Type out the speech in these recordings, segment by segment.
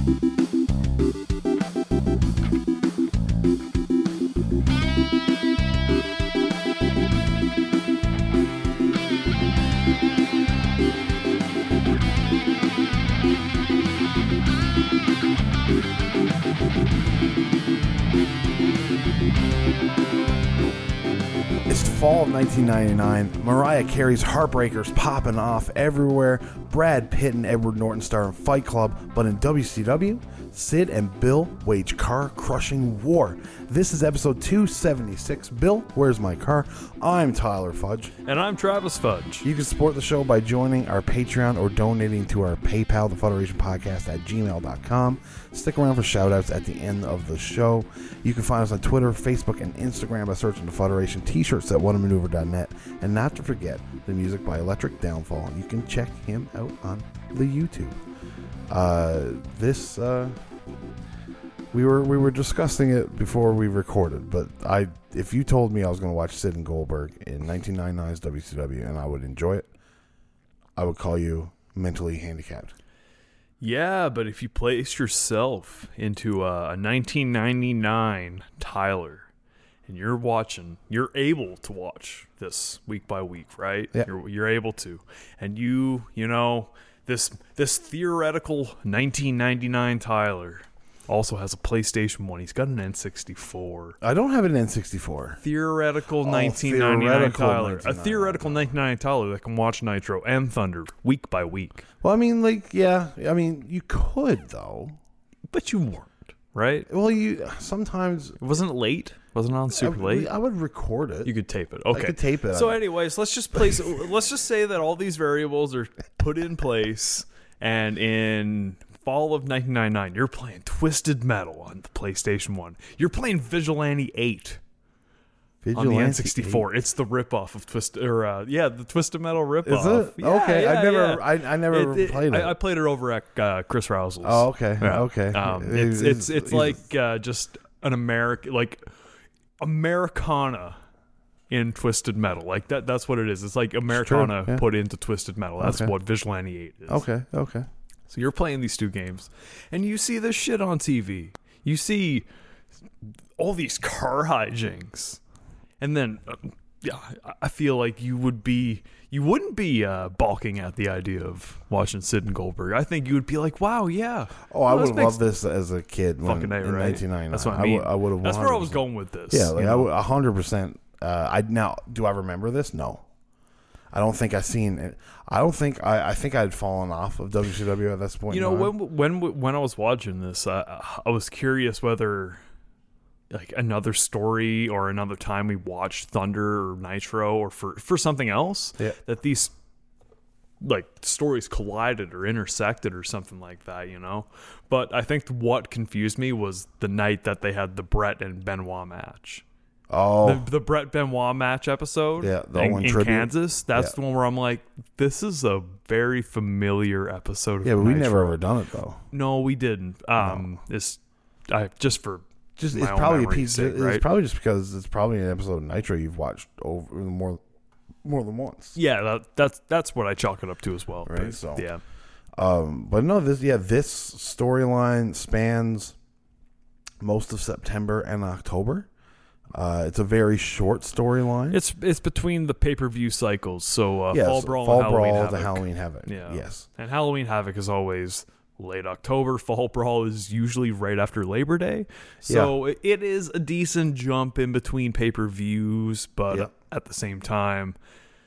Fall of 1999, Mariah Carey's Heartbreakers popping off everywhere. Brad Pitt and Edward Norton star in Fight Club, but in WCW, Sid and Bill wage car-crushing war. This is episode 276. Bill, where's my car? I'm Tyler Fudge. And I'm Travis Fudge. You can support the show by joining our Patreon or donating to our PayPal, thefuderationpodcast@gmail.com. Stick around for shout-outs at the end of the show. You can find us on Twitter, Facebook, and Instagram by searching The Federation, t-shirts at whatamaneuver.net, and not to forget the music by Electric Downfall. You can check him out on the YouTube. We were discussing it before we recorded, but if you told me I was going to watch Sid and Goldberg in 1999's WCW and I would enjoy it, I would call you mentally handicapped. Yeah, but if you place yourself into a 1999 Tyler and you're able to watch this week by week, right? Yeah. You're able to. And you know, this theoretical 1999 Tyler also has a PlayStation 1. He's got an N64. I don't have an N64. Theoretical 1999 theoretical Tyler. 1999. A theoretical 1999 Tyler that can watch Nitro and Thunder week by week. Well, I mean, you could, though. But you weren't, right? Well, sometimes... Wasn't it late? Wasn't it on super late? I would record it. You could tape it. Okay. I could tape it. So anyways, let's just say that all these variables are put in place, and in fall of 1999, you're playing Twisted Metal on the PlayStation 1. You're playing Vigilante 8 on the N64. 8. It's the ripoff of the Twisted Metal ripoff. Is it? Yeah, okay. Yeah, I never played it. I played it over at Chris Rousel's. Oh, okay. Yeah. Okay. It's like just an Americana in Twisted Metal. Like that's what it is. It's like Americana put into Twisted Metal. That's what Vigilante 8 is. Okay. So you're playing these two games, and you see this shit on TV. You see all these car hijinks, and then I feel like you wouldn't be balking at the idea of watching Sid and Goldberg. I think you would be like, wow, yeah. Oh, I would have loved this as a kid in right? 1999. That's what I mean. I would have. That's where I was going with this. Yeah, like I would 100%. Now, do I remember this? No. I don't think I've seen it. I think I'd fallen off of WCW at this point. You know, when I was watching this, I was curious whether like another story or another time we watched Thunder or Nitro or for something else that these like stories collided or intersected or something like that, you know. But I think what confused me was the night that they had the Brett and Benoit match. Oh, the Brett Benoit match episode, in Kansas. That's the one where I'm like, this is a very familiar episode of but we Nitro. never ever done it though. No, we didn't. It's probably a piece. Sake, right? It's probably just because it's probably an episode of Nitro you've watched over more than once. Yeah, that's what I chalk it up to as well. Right. But, so yeah. But no, this storyline spans most of September and October. It's a very short storyline. It's between the pay-per-view cycles. So Fall Brawl and Halloween Halloween Havoc. Yeah. Yes. And Halloween Havoc is always late October. Fall Brawl is usually right after Labor Day. So it is a decent jump in between pay-per-views, but at the same time,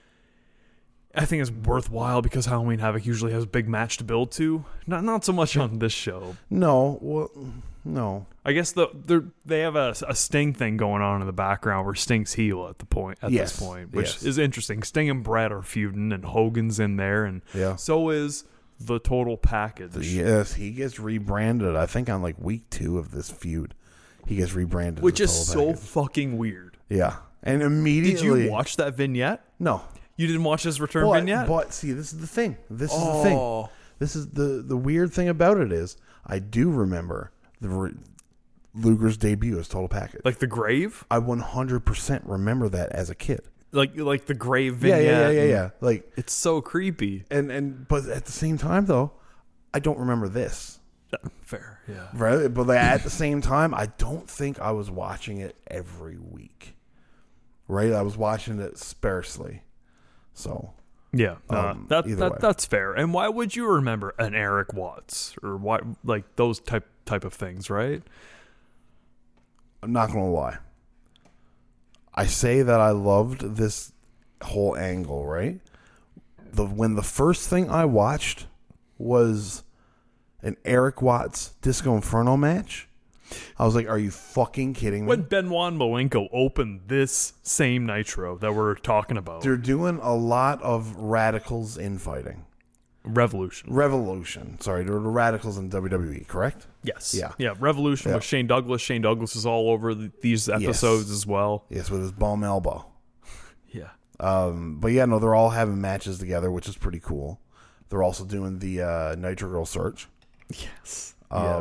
I think it's worthwhile because Halloween Havoc usually has a big match to build to. Not so much on this show. No. I guess they have a Sting thing going on in the background where Sting's heel at this point, which is interesting. Sting and Brett are feuding, and Hogan's in there, and so is the Total Package. Yes, he gets rebranded. I think on like week 2 of this feud, he gets rebranded, which is so fucking weird. Yeah, and immediately. Did you watch that vignette? No, you didn't watch his return vignette. But see, this is the thing. This is the weird thing about it is I do remember Luger's debut as Total Package. Like the grave? I 100% remember that as a kid. Like the grave vignette. Yeah. Like it's so creepy. And but at the same time though, I don't remember this. Fair, yeah. Right, but at the same time, I don't think I was watching it every week. Right, I was watching it sparsely. So yeah, that's fair. And why would you remember an Eric Watts or why like those type of things, right? I'm not gonna lie. I say that I loved this whole angle, right? When the first thing I watched was an Eric Watts Disco Inferno match, I was like, are you fucking kidding me? When Benoit and Malenko opened this same Nitro that we're talking about. They're doing a lot of radicals infighting. Revolution. Sorry, they're the radicals in WWE, correct? Yes. Yeah. Revolution with Shane Douglas. Shane Douglas is all over these episodes as well. Yes, with his bum elbow. Yeah. But yeah, no, they're all having matches together, which is pretty cool. They're also doing the Nitro Girl search. Yes.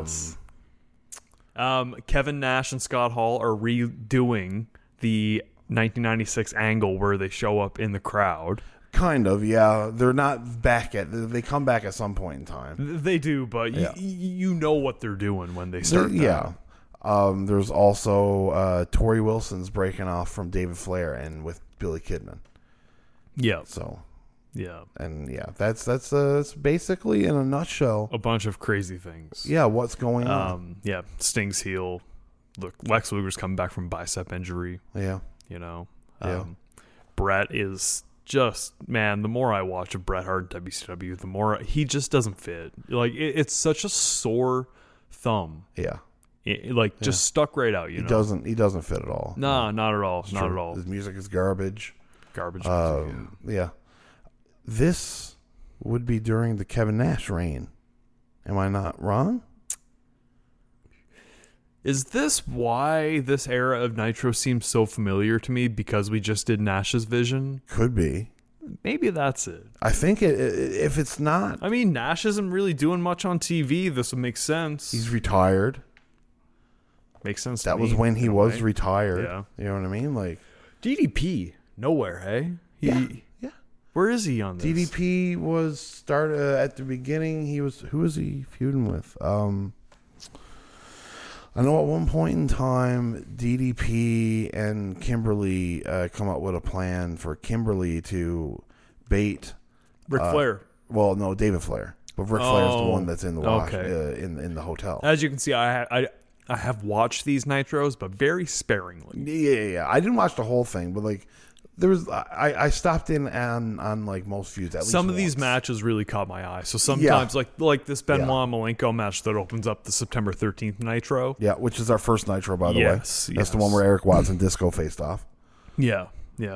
Kevin Nash and Scott Hall are redoing the 1996 angle where they show up in the crowd. Kind of, yeah. They're not back yet. They come back at some point in time. They do, but you know what they're doing when they start. Yeah. There's also Tori Wilson's breaking off from David Flair and with Billy Kidman. Yeah. So. Yeah. And yeah, that's basically in a nutshell a bunch of crazy things. Yeah, what's going on? Yeah, Sting's heel. Look, Lex Luger's coming back from bicep injury. Yeah. You know. Yeah. Brett is just, man, the more I watch of Bret Hart in WCW, the more he just doesn't fit. Like it's such a sore thumb. Yeah. Just stuck right out, you know. He doesn't fit at all. No, not at all. Not at all. His music is garbage. Garbage music, yeah. This would be during the Kevin Nash reign. Am I not wrong? Is this why this era of Nitro seems so familiar to me? Because we just did Nash's Vision? Could be. Maybe that's it. I think if it's not... I mean, Nash isn't really doing much on TV. This would make sense. He's retired. Makes sense to me. That was when he was retired. Yeah. You know what I mean? Like DDP. Nowhere, hey? Yeah. Where is he on this? DDP was at the beginning. Who was he feuding with? I know at one point in time, DDP and Kimberly come up with a plan for Kimberly to bait Ric Flair. Well, no, David Flair, but Ric Flair is the one that's in the wash in the hotel. As you can see, I have watched these Nitros, but very sparingly. Yeah. I didn't watch the whole thing, but like. There was I stopped in on like most feuds. At least some of once. These matches really caught my eye. So sometimes like this Benoit Malenko match that opens up the September 13th Nitro. Yeah, which is our first Nitro, by the way. That's the one where Eric Watts and Disco faced off. Yeah.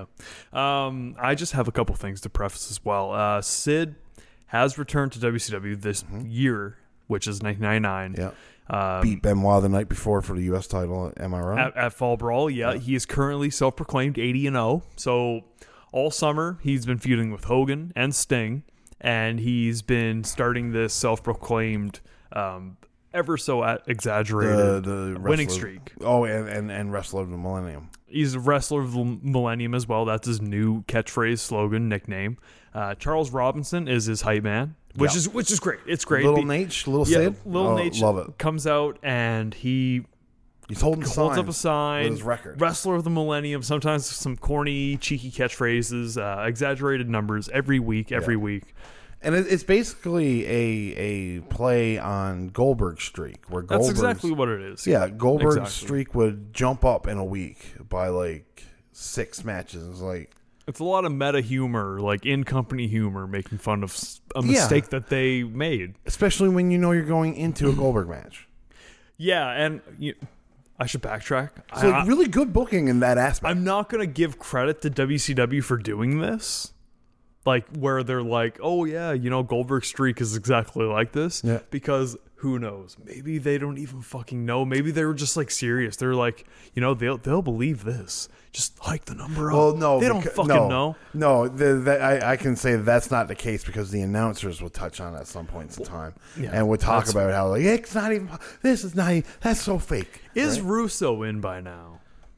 I just have a couple things to preface as well. Sid has returned to WCW this year, which is 1999. Yeah. Beat Benoit the night before for the U.S. title. Am I right? At Fall Brawl, yeah. He is currently self-proclaimed 80-0. So all summer, he's been feuding with Hogan and Sting, and he's been starting this self-proclaimed, ever so exaggerated the winning streak. Oh, and Wrestler of the Millennium. He's a Wrestler of the Millennium as well. That's his new catchphrase, slogan, nickname. Charles Robinson is his hype man. Which is great. It's great. Little Nate, Little Sid. Little Nate love it. Comes out and he's holds up a sign with his record. Wrestler of the Millennium. Sometimes some corny, cheeky catchphrases, exaggerated numbers every week. And it's basically a play on Goldberg's streak, where that's exactly what it is. Yeah, Goldberg's streak would jump up in a week by like 6 matches. It's like. It's a lot of meta humor, like in-company humor, making fun of a mistake that they made. Especially when you know you're going into a Goldberg match. Yeah, and I should backtrack. So really good booking in that aspect. I'm not going to give credit to WCW for doing this. Like, where they're like, oh, yeah, Goldberg's streak is exactly like this. Yeah. Because who knows? Maybe they don't even fucking know. Maybe they were just, like, serious. They're like, they'll believe this. Just hike the number up. Well, no. They don't fucking know. No, I can say that's not the case because the announcers would touch on it at some points in time. Yeah, and would talk about how, like, it's not even, this is not even, that's so fake. Is Russo in by now?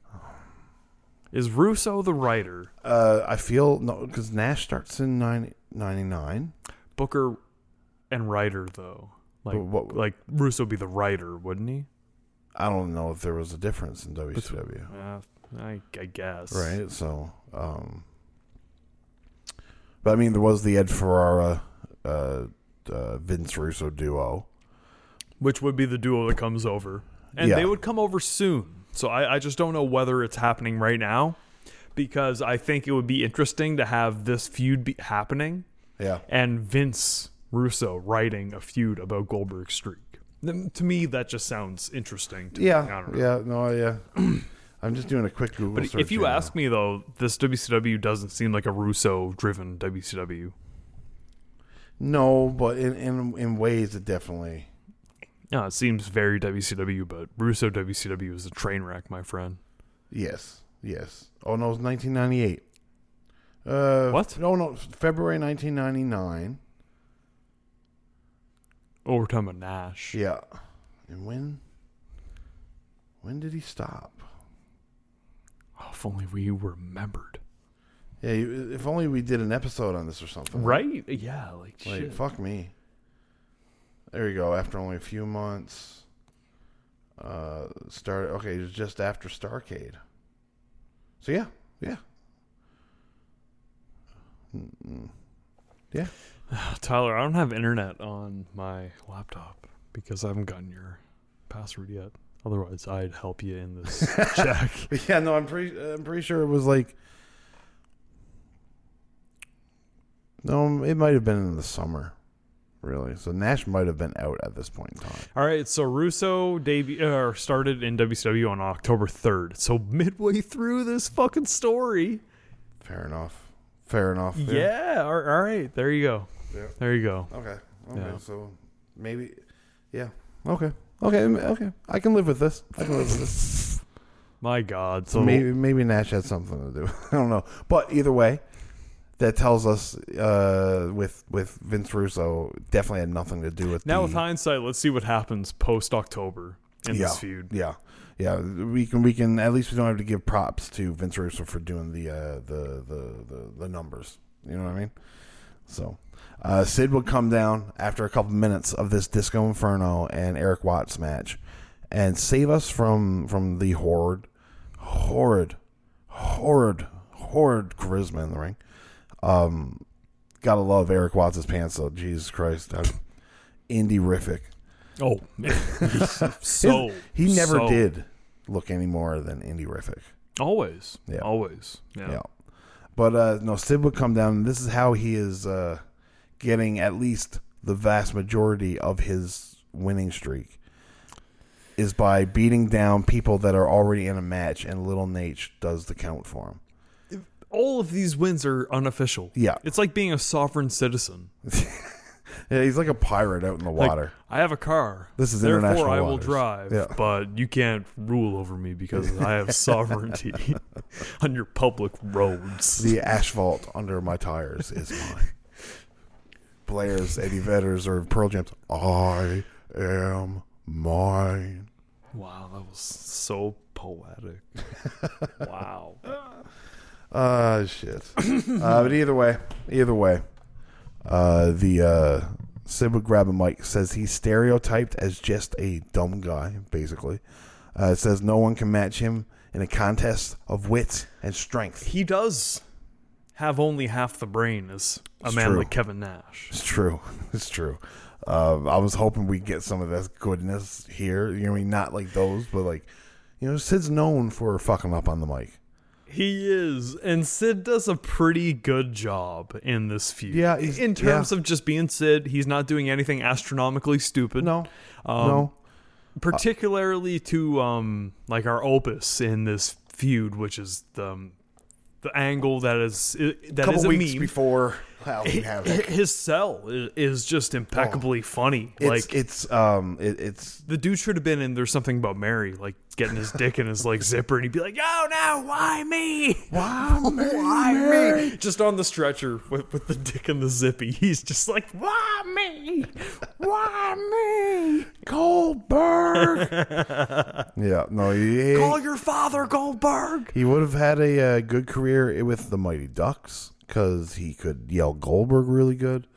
Is Russo the writer? I feel no, because Nash starts in 99. Booker and writer though. Like Russo would be the writer, wouldn't he? I don't know if there was a difference in WCW. I guess. Right. So, but I mean, there was the Ed Ferrara, Vince Russo duo, which would be the duo that comes over, and they would come over soon. So I just don't know whether it's happening right now, because I think it would be interesting to have this feud be happening. Yeah. And Vince Russo writing a feud about Goldberg's streak. To me, that just sounds interesting. Yeah. I don't know. Yeah. No. Yeah. I'm just doing a quick Google search. But if you ask me, though, this WCW doesn't seem like a Russo-driven WCW. No, but in ways it definitely. No, it seems very WCW, but Russo WCW is a train wreck, my friend. Yes. Oh no, it was 1998. What? No, February 1999. Oh, we're talking about Nash. Yeah. And when did he stop? Oh, if only we remembered. Yeah, if only we did an episode on this or something. Right? Yeah, like shit. Fuck me. There you go. After only a few months. Okay, it was just after Starrcade. So yeah. Yeah. Tyler, I don't have internet on my laptop because I haven't gotten your password yet. Otherwise, I'd help you in this check. Yeah, no, I'm pretty sure it was like. No, it might have been in the summer, really. So Nash might have been out at this point in time. All right, so Russo started in WCW on October 3rd. So midway through this fucking story. Fair enough. Yeah. All right. There you go. Yeah. There you go. Okay. Yeah. So maybe. Yeah. Okay. I can live with this. My God. So maybe Nash had something to do. I don't know. But either way, that tells us with Vince Russo definitely had nothing to do with. Now with hindsight, let's see what happens post October in this feud. Yeah. We can at least we don't have to give props to Vince Russo for doing the numbers. You know what I mean? So Sid would come down after a couple minutes of this Disco Inferno and Eric Watts match and save us from the horrid charisma in the ring. Gotta love Eric Watts' pants though. Jesus Christ. Indie-rific. Oh, man. He never did look any more than indie-rific. Always. Yeah. Always. Yeah. But no, Sid would come down, and this is how he is getting at least the vast majority of his winning streak, is by beating down people that are already in a match, and Little Nate does the count for him. All of these wins are unofficial. Yeah. It's like being a sovereign citizen. Yeah, he's like a pirate out in the water. Like, I have a car. This is therefore international I will waters. drive, but you can't rule over me because I have sovereignty on your public roads. The asphalt under my tires is mine. Blair's, Eddie Vedder's, or Pearl Jam's I am mine. Wow, that was so poetic. Wow. Shit. But either way, the Sid would grab a mic, says he's stereotyped as just a dumb guy, basically. It says no one can match him in a contest of wit and strength. He does have only half the brain as a man like Kevin Nash. It's true. I was hoping we'd get some of that goodness here. You know what I mean? Not like those, but like, you know, Sid's known for fucking up on the mic. He is, and Sid does a pretty good job in this feud. Yeah, in terms of just being Sid, he's not doing anything astronomically stupid. No, particularly to like our opus in this feud, which is the angle that is a weeks meme. Before Halloween Havoc. His cell is just impeccably funny. It's the dude should have been in There's Something About Mary, like getting his dick in his like zipper, and he'd be like, "Oh no, why me? Why me? Just on the stretcher with the dick in the zippy. He's just like, "Why me? Why me? Goldberg." Yeah, no, call your father Goldberg. He would have had a good career with the Mighty Ducks because he could yell Goldberg really good.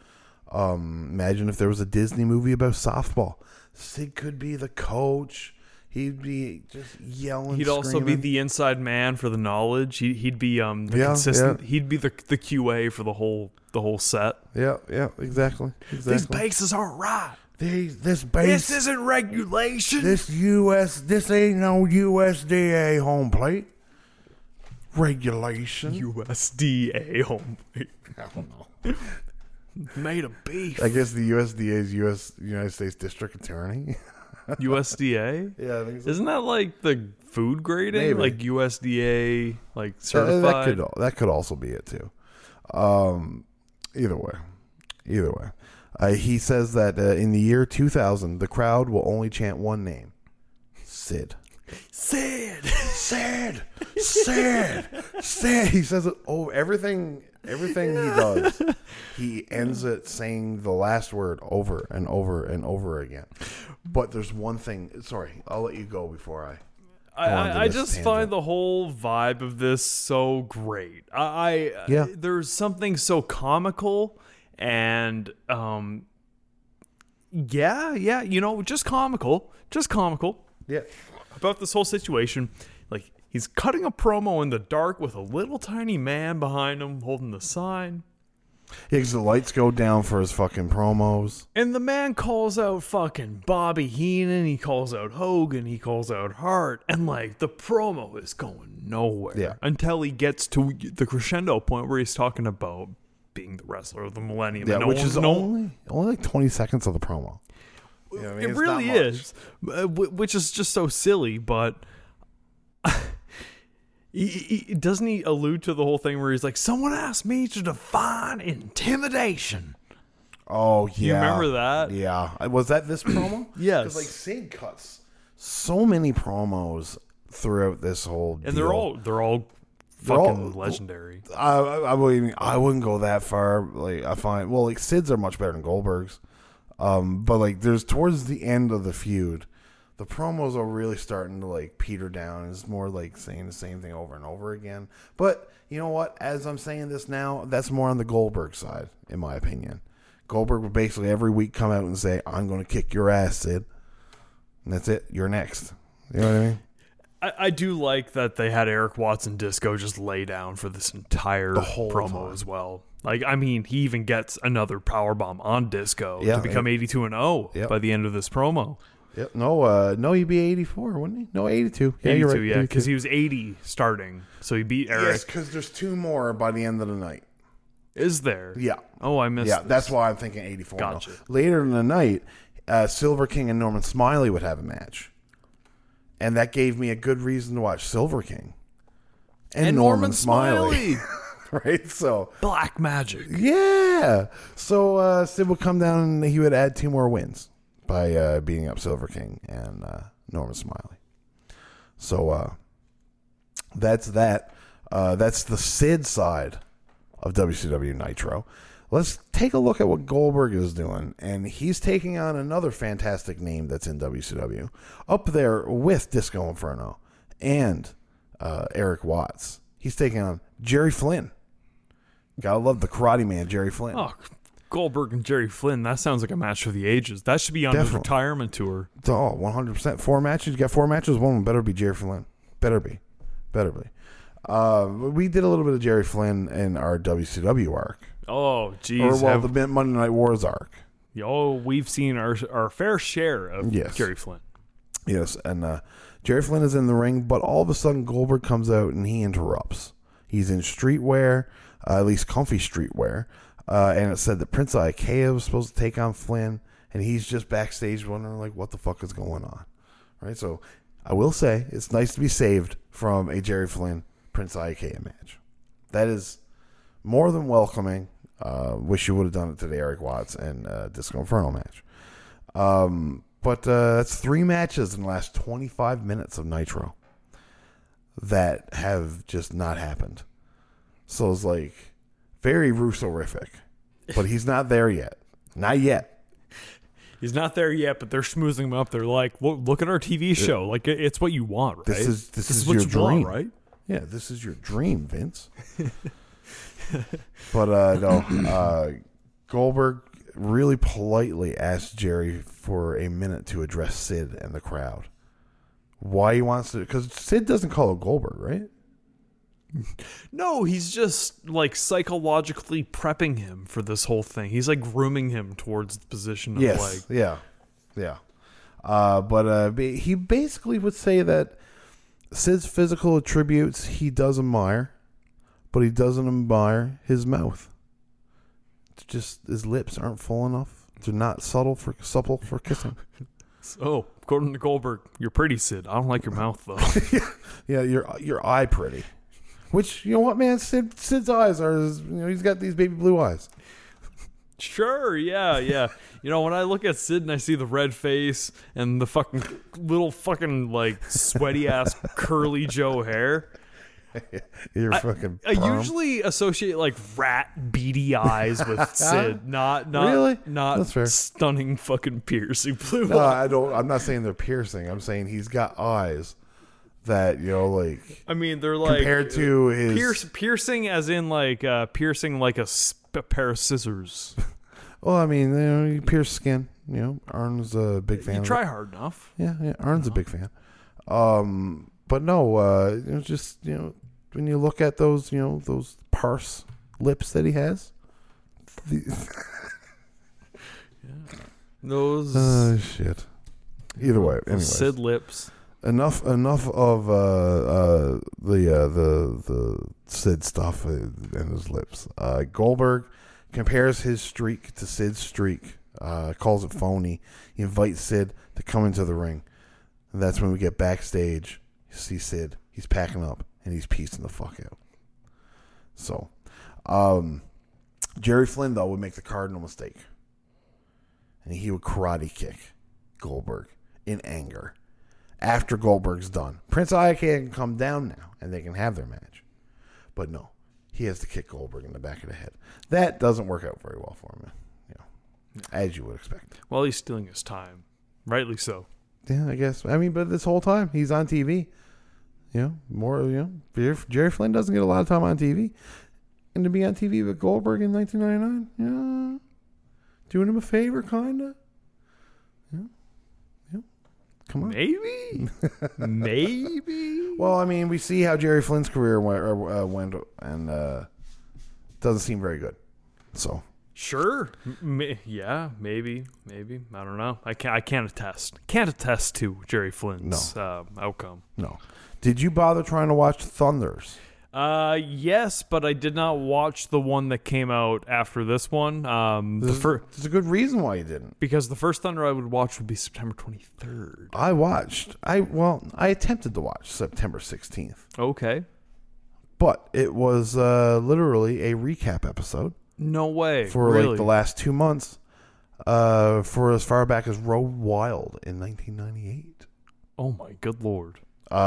Imagine if there was a Disney movie about softball. Sid could be the coach. He'd be just yelling. He'd also be the inside man for the knowledge. He'd be the consistent. Yeah. He'd be the QA for the whole set. Yeah, exactly. These bases aren't right. This isn't regulation. This ain't no USDA home plate. Regulation. USDA home plate. I don't know. Made of beef. I guess the USDA is United States District Attorney. USDA? Yeah, I think so. Isn't that like the food grading? Maybe. Like USDA, like certified? That could also be it too. Either way. He says that in the year 2000, the crowd will only chant one name. Sid. Sid. He says it everything he does. He ends it saying the last word over and over and over again. But there's one thing. Sorry, I'll let you go before I just find the whole vibe of this so great. There's something so comical and just comical. Yeah. About this whole situation. Like, he's cutting a promo in the dark with a little tiny man behind him holding the sign. Yeah, 'cause the lights go down for his fucking promos. And the man calls out fucking Bobby Heenan. He calls out Hogan. He calls out Hart. And, like, the promo is going nowhere. Yeah. Until he gets to the crescendo point where he's talking about being the wrestler of the millennium. Yeah, which is only like 20 seconds of the promo. You know what I mean? It really is. Which is just so silly, but... doesn't he allude to the whole thing where he's like, someone asked me to define intimidation? Oh, yeah. You remember that? Yeah. Was that this promo? Yes. Because, like, Sid cuts so many promos throughout this whole deal. And they're all fucking legendary. I wouldn't go that far. Like, I find, well, like, Sid's are much better than Goldberg's. But, like, there's towards the end of the feud, the promos are really starting to, like, peter down. It's more like saying the same thing over and over again. But you know what? As I'm saying this now, that's more on the Goldberg side, in my opinion. Goldberg would basically every week come out and say, I'm going to kick your ass, Sid. And that's it. You're next. You know what I mean? I do like that they had Eric Watts and Disco just lay down for this entire promo time as well. Like, I mean, he even gets another powerbomb on Disco to become 82-0 by the end of this promo. Yep. No, he'd be 84, wouldn't he? No, 82. Yeah, 82, you're right. Yeah, because he was 80 starting, so he beat Eric. Yes, because there's two more by the end of the night. Is there? Yeah. Oh, I missed. Yeah, that's why I'm thinking 84. Gotcha. No. Later in the night, Silver King and Norman Smiley would have a match, and that gave me a good reason to watch Silver King and Norman Smiley. Right, so Black Magic. Yeah. So Sid would come down and he would add 2 more wins by beating up Silver King and Norman Smiley. So that's that. That's the Sid side of WCW Nitro. Let's take a look at what Goldberg is doing. And he's taking on another fantastic name that's in WCW. Up there with Disco Inferno and Eric Watts. He's taking on Jerry Flynn. Gotta love the Karate Man, Jerry Flynn. Oh, Goldberg and Jerry Flynn. That sounds like a match for the ages. That should be on his retirement tour. Oh, 100%. 4 matches. You got 4 matches. One of them better be Jerry Flynn. Better be. We did a little bit of Jerry Flynn in our WCW arc. Oh, geez. The Monday Night Wars arc. Oh, we've seen our fair share of Jerry Flynn. Yes, and Jerry Flynn is in the ring, but all of a sudden Goldberg comes out and he interrupts. He's in streetwear, at least comfy streetwear, and it said that Prince Ikea was supposed to take on Flynn, and he's just backstage wondering, like, what the fuck is going on, right? So I will say it's nice to be saved from a Jerry Flynn Prince Ikea match. That is more than welcoming. Wish you would have done it to the Eric Watts and Disco Inferno match. But that's 3 matches in the last 25 minutes of Nitro that have just not happened. So it's like very Russo-rific. But he's not there yet. Not yet. He's not there yet, but they're schmoozing him up. They're like, well, look at our TV show. Like, it's what you want, right? This is what your you dream, want, right? Yeah, this is your dream, Vince. But no, Goldberg really politely asked Jerry for a minute to address Sid and the crowd. Why he wants to? Because Sid doesn't call it Goldberg, right? No, he's just like psychologically prepping him for this whole thing. He's like grooming him towards the position of yeah. But he basically would say that Sid's physical attributes he does admire, but he doesn't admire his mouth. It's just his lips aren't full enough. They're not supple for kissing. So, according to Goldberg, you're pretty, Sid. I don't like your mouth though. Yeah, your eye pretty. Which, you know what, man? Sid's eyes are, he's got these baby blue eyes. Sure, yeah. You know, when I look at Sid and I see the red face and the fucking little fucking like sweaty ass curly Joe hair, I usually associate like rat beady eyes with Sid, not really? not That's fair. stunning fucking piercing blue No, eyes. I'm not saying they're piercing. I'm saying he's got eyes that, like. I mean, they're like compared to his piercing, as in like piercing like a pair of scissors. Well, I mean, you pierce skin. Arn's a big fan. You try hard enough. Yeah, Arn's a big fan. But no, just when you look at those, those parse lips that he has. Those shit. Either way, anyway. Sid lips. Enough of the Sid stuff and his lips. Goldberg compares his streak to Sid's streak. Calls it phony. He invites Sid to come into the ring. And that's when we get backstage. You see Sid. He's packing up and he's piecing the fuck out. So, Jerry Flynn though would make the cardinal mistake, and he would karate kick Goldberg in anger. After Goldberg's done, Prince Iaukea can come down now, and they can have their match. But no, he has to kick Goldberg in the back of the head. That doesn't work out very well for him, as you would expect. Well, he's stealing his time, rightly so. Yeah, I guess. I mean, but this whole time he's on TV. Jerry Flynn doesn't get a lot of time on TV, and to be on TV with Goldberg in 1999, doing him a favor, kinda. Come on. Maybe. Well, I mean, we see how Jerry Flynn's career went and doesn't seem very good. So sure, yeah, maybe. I don't know. I can't attest. Can't attest to Jerry Flynn's outcome. No. Did you bother trying to watch Thunders? Yes, but I did not watch the one that came out after this one. There's a good reason why you didn't. Because the first Thunder I would watch would be September 23rd. I attempted to watch September 16th. Okay. But it was literally a recap episode. No way. For really? like the last 2 months. For as far back as Road Wild in 1998. Oh my good lord.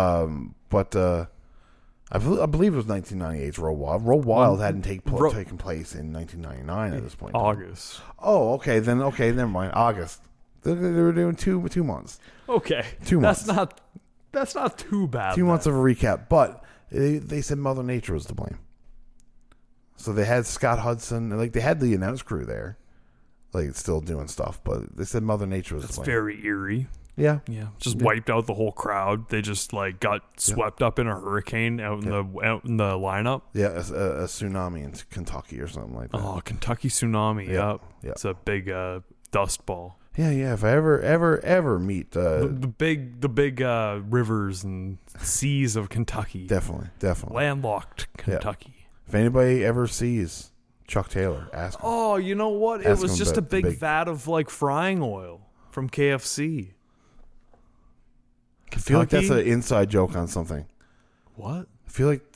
I believe it was 1998's Road Wild. Road Wild hadn't taken place in 1999 at this point. August. Oh, okay. Then, never mind. August. They were doing two months. Okay. 2 months. That's not too bad. 2 months of a recap. But they said Mother Nature was to blame. So they had Scott Hudson. Like, they had the announce crew there. Like, still doing stuff. But they said Mother Nature was to blame. That's very eerie. Yeah. Just wiped out the whole crowd. They just like got swept up in a hurricane out in the lineup. Yeah, a tsunami in Kentucky or something like that. Oh, Kentucky tsunami. Yep. It's a big dust ball. Yeah. If I ever meet the big rivers and seas of Kentucky. Definitely. Landlocked Kentucky. Yeah. If anybody ever sees Chuck Taylor, ask him. Oh, you know what? It was just a big vat of like frying oil from KFC. I feel like that's an inside joke on something. What? I feel like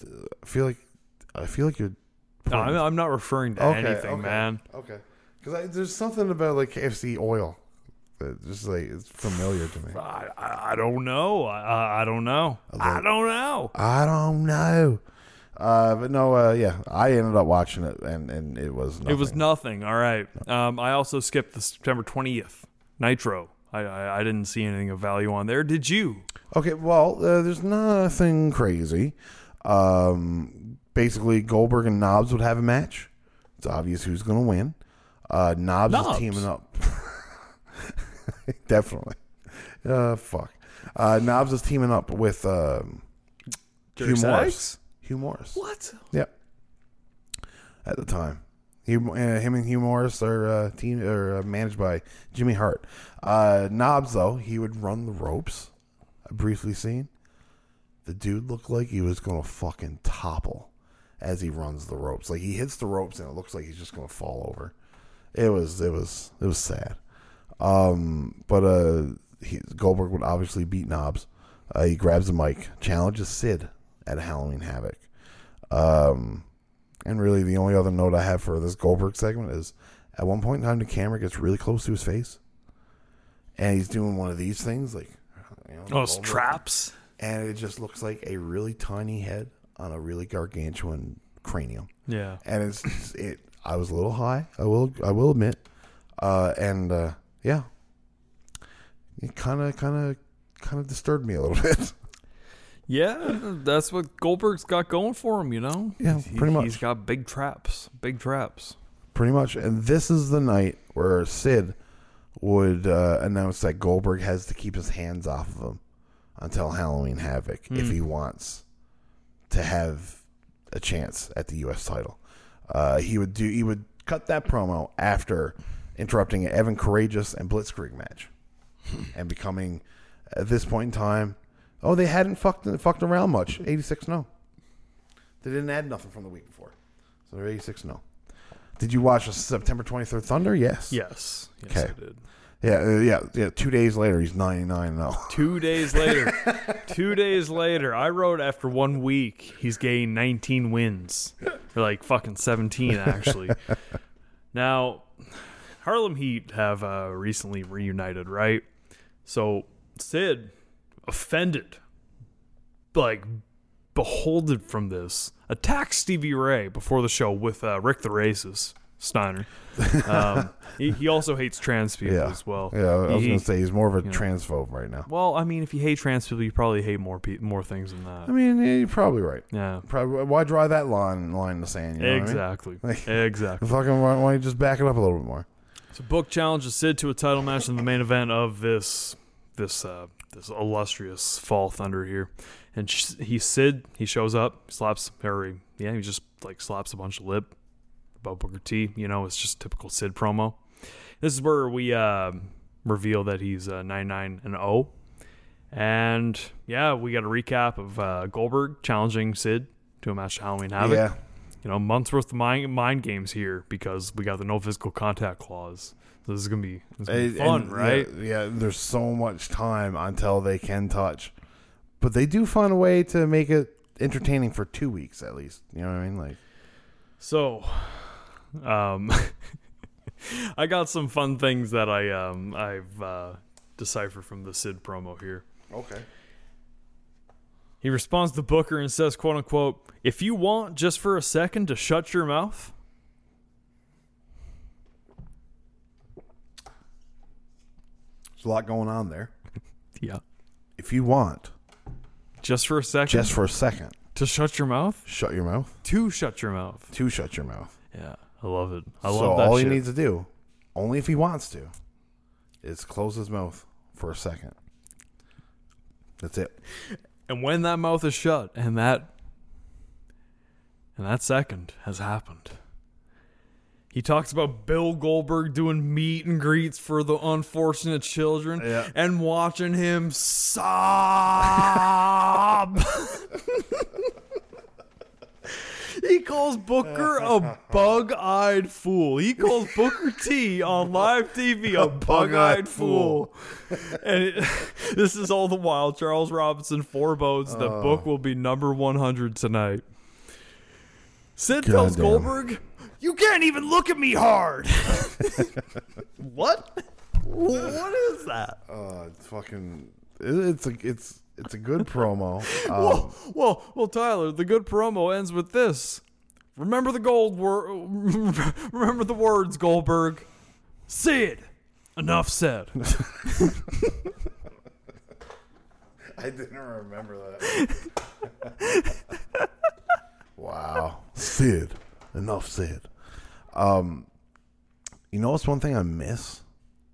you're. No, I'm not referring to anything, man. Okay. Because there's something about like KFC oil that just like it's familiar to me. I don't know. I don't know. But no, I ended up watching it and it was nothing. It was nothing. All right. I also skipped the September 20th Nitro. I didn't see anything of value on there. Did you? Okay, well, there's nothing crazy. Basically, Goldberg and Knobbs would have a match. It's obvious who's going to win. Knobs is teaming up. Definitely. Fuck. Knobs is teaming up with Hugh Morris. Hugh Morris. What? Yep. At the time, him and Hugh Morris are managed by Jimmy Hart. Knobs, though, he would run the ropes. I briefly seen. The dude looked like he was gonna fucking topple as he runs the ropes. Like he hits the ropes and it looks like he's just gonna fall over. It was sad. But Goldberg would obviously beat Knobs. He grabs the mic, challenges Sid at Halloween Havoc. And really, the only other note I have for this Goldberg segment is, at one point in time, the camera gets really close to his face, and he's doing one of these things, like those traps, and it just looks like a really tiny head on a really gargantuan cranium. Yeah, and I was a little high. I will admit, yeah, it kind of disturbed me a little bit. Yeah, that's what Goldberg's got going for him, you know? Yeah, pretty much. He's got big traps. Pretty much. And this is the night where Sid would announce that Goldberg has to keep his hands off of him until Halloween Havoc if he wants to have a chance at the U.S. title. He would cut that promo after interrupting an Evan Courageous and Blitzkrieg match and becoming, at this point in time, they hadn't fucked around much. 86-0. They didn't add nothing from the week before. So they're 86-0. Did you watch September 23rd Thunder? Yes. Yes, okay. I did. Yeah. 2 days later, he's 99-0. 2 days later. 2 days later. I wrote after 1 week, he's gained 19 wins. Or like fucking 17, actually. Now, Harlem Heat have recently reunited, right? So, Sid, offended, like beholden from this, attacked Stevie Ray before the show with Rick the Racist Steiner. He also hates trans people as well. Yeah, I was going to say he's more of a transphobe right now. Well, I mean, if you hate trans people, you probably hate more things than that. I mean, you're probably right. Yeah. Probably. Why draw that line in the sand? You know exactly. What I mean? Exactly. Fucking. Why don't you just back it up a little bit more? So Book challenges Sid to a title match in the main event of this illustrious Fall Thunder here, and he shows up, he just like slaps a bunch of lip about Booker T. You know, it's just typical Sid promo. This is where we reveal that he's 99-0, and yeah, we got a recap of Goldberg challenging Sid to a match at Halloween Havoc. Yeah, you know, months worth of mind games here because we got the no physical contact clause. So this is gonna be fun, right? Yeah, there's so much time until they can touch, but they do find a way to make it entertaining for 2 weeks at least. You know what I mean? Like, so, I got some fun things that I've deciphered from the Sid promo here. Okay. He responds to Booker and says, "quote unquote, if you want just for a second to shut your mouth." There's a lot going on there. Yeah. If you want. Just for a second. To shut your mouth? Shut your mouth. To shut your mouth. Yeah. I love it. I love that all shit. he needs to do, only if he wants to, is close his mouth for a second. That's it. And when that mouth is shut and that second has happened, he talks about Bill Goldberg doing meet and greets for the unfortunate children and watching him sob. He calls Booker a bug-eyed fool. He calls Booker T on live TV a bug-eyed fool. And this is all the while Charles Robinson forebodes that Book will be number 100 tonight. Sid tells Goldberg, "You can't even look at me hard." What? What is that? It's fucking. It's a good promo. Well, Tyler, the good promo ends with this. Remember the words, Goldberg. Sid, enough said. I didn't remember that. Wow. Sid, enough said. You know what's one thing I miss?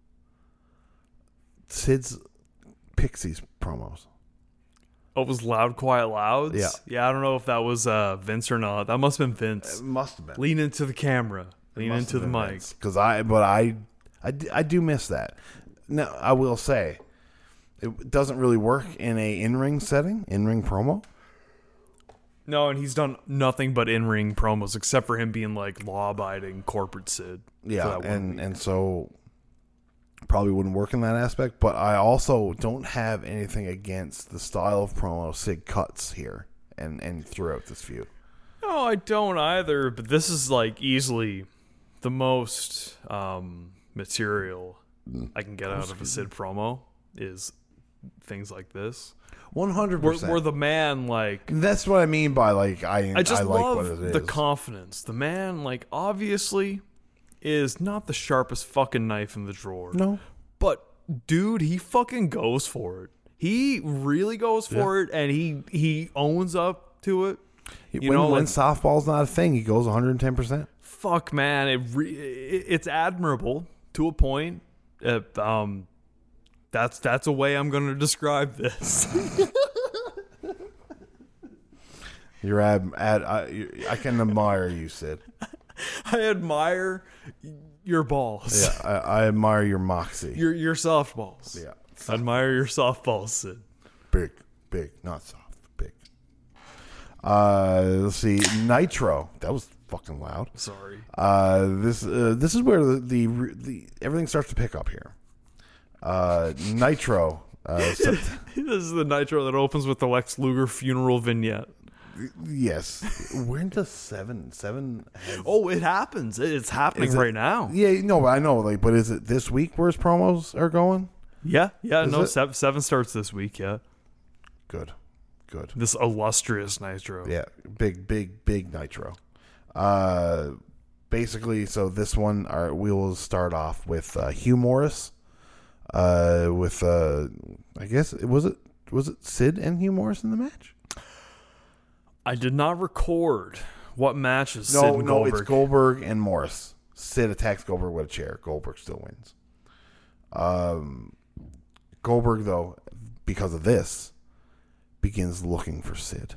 Sid's Pixies promos. Oh, it was Loud, Quiet Louds? Yeah. Yeah, I don't know if that was Vince or not. That must have been Vince. It must have been. Lean into the camera. Lean into the mic. Because I do miss that. Now, I will say, it doesn't really work in a in-ring setting, in-ring promo. No, and he's done nothing but in-ring promos except for him being like law-abiding corporate Sid. Yeah, and so probably wouldn't work in that aspect. But I also don't have anything against the style of promo Sid cuts here and throughout this feud. No, I don't either. But this is like easily the most material I can get out of a Sid promo is things like this. 100%. Where the man, like... That's what I mean by, like, I just like love what it is. The confidence. The man, like, obviously is not the sharpest fucking knife in the drawer. No. But, dude, he fucking goes for it. He really goes for it, and he owns up to it. When softball's not a thing, he goes 110%. Fuck, man. It's admirable to a point. That's a way I'm going to describe this. I can admire you, Sid. I admire your balls. Yeah, I admire your moxie. Your softballs. Yeah. I admire your softballs, Sid. Big, not soft, big. Let's see, Nitro. That was fucking loud. Sorry. This is where the everything starts to pick up here. Nitro. This is the Nitro that opens with the Lex Luger funeral vignette. Yes. We're into seven. Oh, it happens. It's happening right now. Yeah, no, I know. Like, but is it this week where his promos are going? Yeah. No, it? seven starts this week. Yeah. Good. This illustrious Nitro. Yeah, big Nitro. Basically, so this one, we will start off with Hugh Morris. With I guess was it Sid and Hugh Morris in the match? I did not record what matches. Sid and Goldberg. It's Goldberg and Morris. Sid attacks Goldberg with a chair. Goldberg still wins. Goldberg, though, because of this, begins looking for Sid,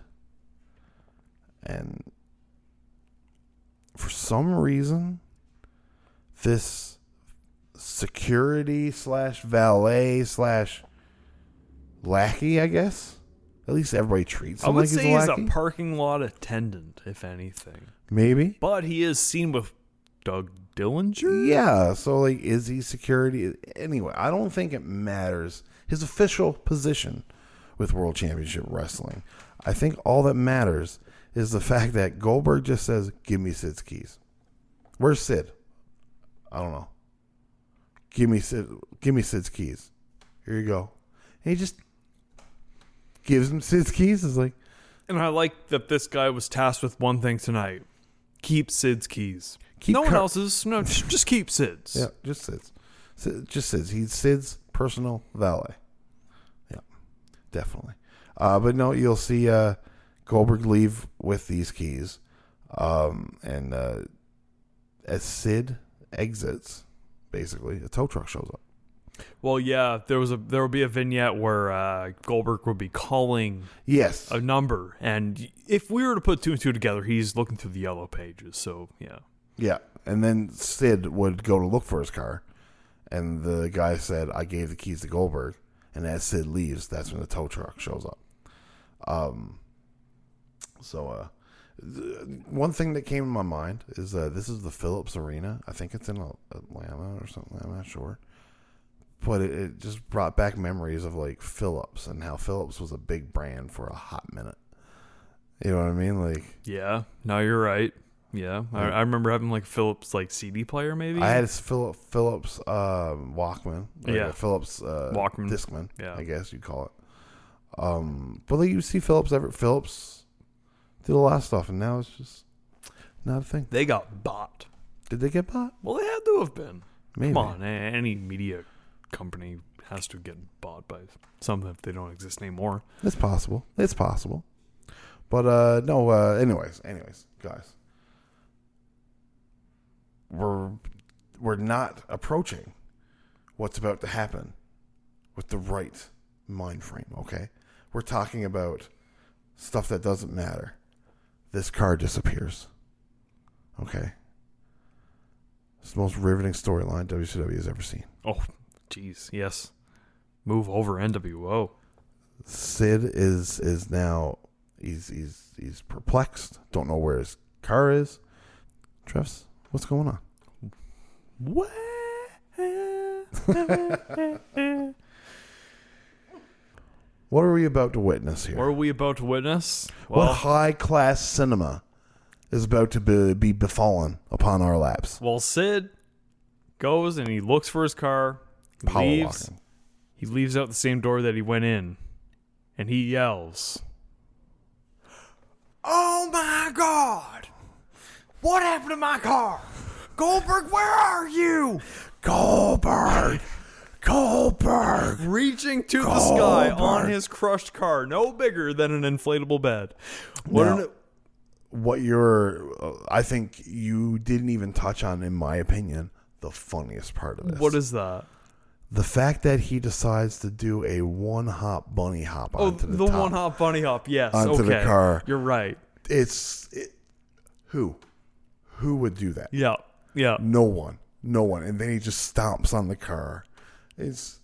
and for some reason, this security / valet / lackey, I guess. At least everybody treats him like he's a lackey. I would say he's a parking lot attendant, if anything. Maybe. But he is seen with Doug Dillinger? Yeah, so, like, is he security? Anyway, I don't think it matters. His official position with World Championship Wrestling. I think all that matters is the fact that Goldberg just says, give me Sid's keys. Where's Sid? I don't know. Give me Sid's keys. Here you go. And he just gives him Sid's keys. It's like, and I like that this guy was tasked with one thing tonight: keep Sid's keys. No one else's. No, just keep Sid's. Yeah, just Sid's. Just Sid's. He's Sid's personal valet. Yeah, definitely. But no, you'll see Goldberg leave with these keys, and as Sid exits, basically, a tow truck shows up. Well, yeah, there will be a vignette where Goldberg would be calling a number, and if we were to put two and two together, he's looking through the yellow pages. So yeah, and then Sid would go to look for his car, and the guy said, "I gave the keys to Goldberg," and as Sid leaves, that's when the tow truck shows up. One thing that came to my mind is this is the Phillips Arena. I think it's in Atlanta or something. I'm not sure. But it just brought back memories of, like, Phillips and how Phillips was a big brand for a hot minute. You know what I mean? Like, yeah, no, you're right. Yeah, I remember having, like, Phillips, like, CD player maybe. I had a Phillips Walkman. Yeah, Phillips Walkman Discman. Yeah, I guess you'd call it. But like, you see Phillips did a lot of stuff, and now it's just not a thing. They got bought. Did they get bought? Well, they had to have been. Maybe. Come on, any media company has to get bought by something if they don't exist anymore. It's possible. But anyways, guys, we're not approaching what's about to happen with the right mind frame, okay? We're talking about stuff that doesn't matter. This car disappears. Okay? It's the most riveting storyline WCW has ever seen. Oh, jeez, yes. Move over, NWO. Sid is now he's perplexed. Don't know where his car is. Trevs, what's going on? What? What are we about to witness here? What are we about to witness? What high-class cinema is about to be befallen upon our laps? Well, Sid goes and he looks for his car. He leaves out the same door that he went in. And he yells, "Oh my God! What happened to my car? Goldberg, where are you? Goldberg! Goldberg! Reaching to the sky on his crushed car, no bigger than an inflatable bed." I think you didn't even touch on, in my opinion, the funniest part of this. What is that? The fact that he decides to do a one-hop bunny hop onto the top. One-hop bunny hop, yes. Onto the car. You're right. Who would do that? Yeah. No one. And then he just stomps on the car. It's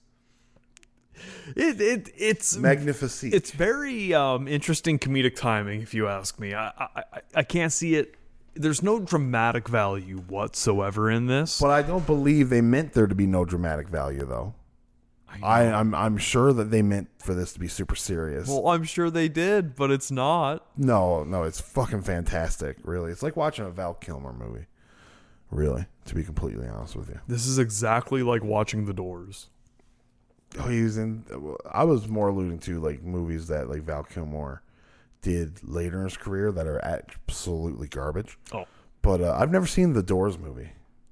magnificent. It's very interesting comedic timing, if you ask me. I can't see it. There's no dramatic value whatsoever in this. But I don't believe they meant there to be no dramatic value, though. I'm sure that they meant for this to be super serious. Well, I'm sure they did, but it's not. No, it's fucking fantastic, really. It's like watching a Val Kilmer movie, really, to be completely honest with you. This is exactly like watching The Doors. Oh, I was more alluding to like movies that like Val Kilmer did later in his career that are absolutely garbage. Oh. But I've never seen the Doors movie.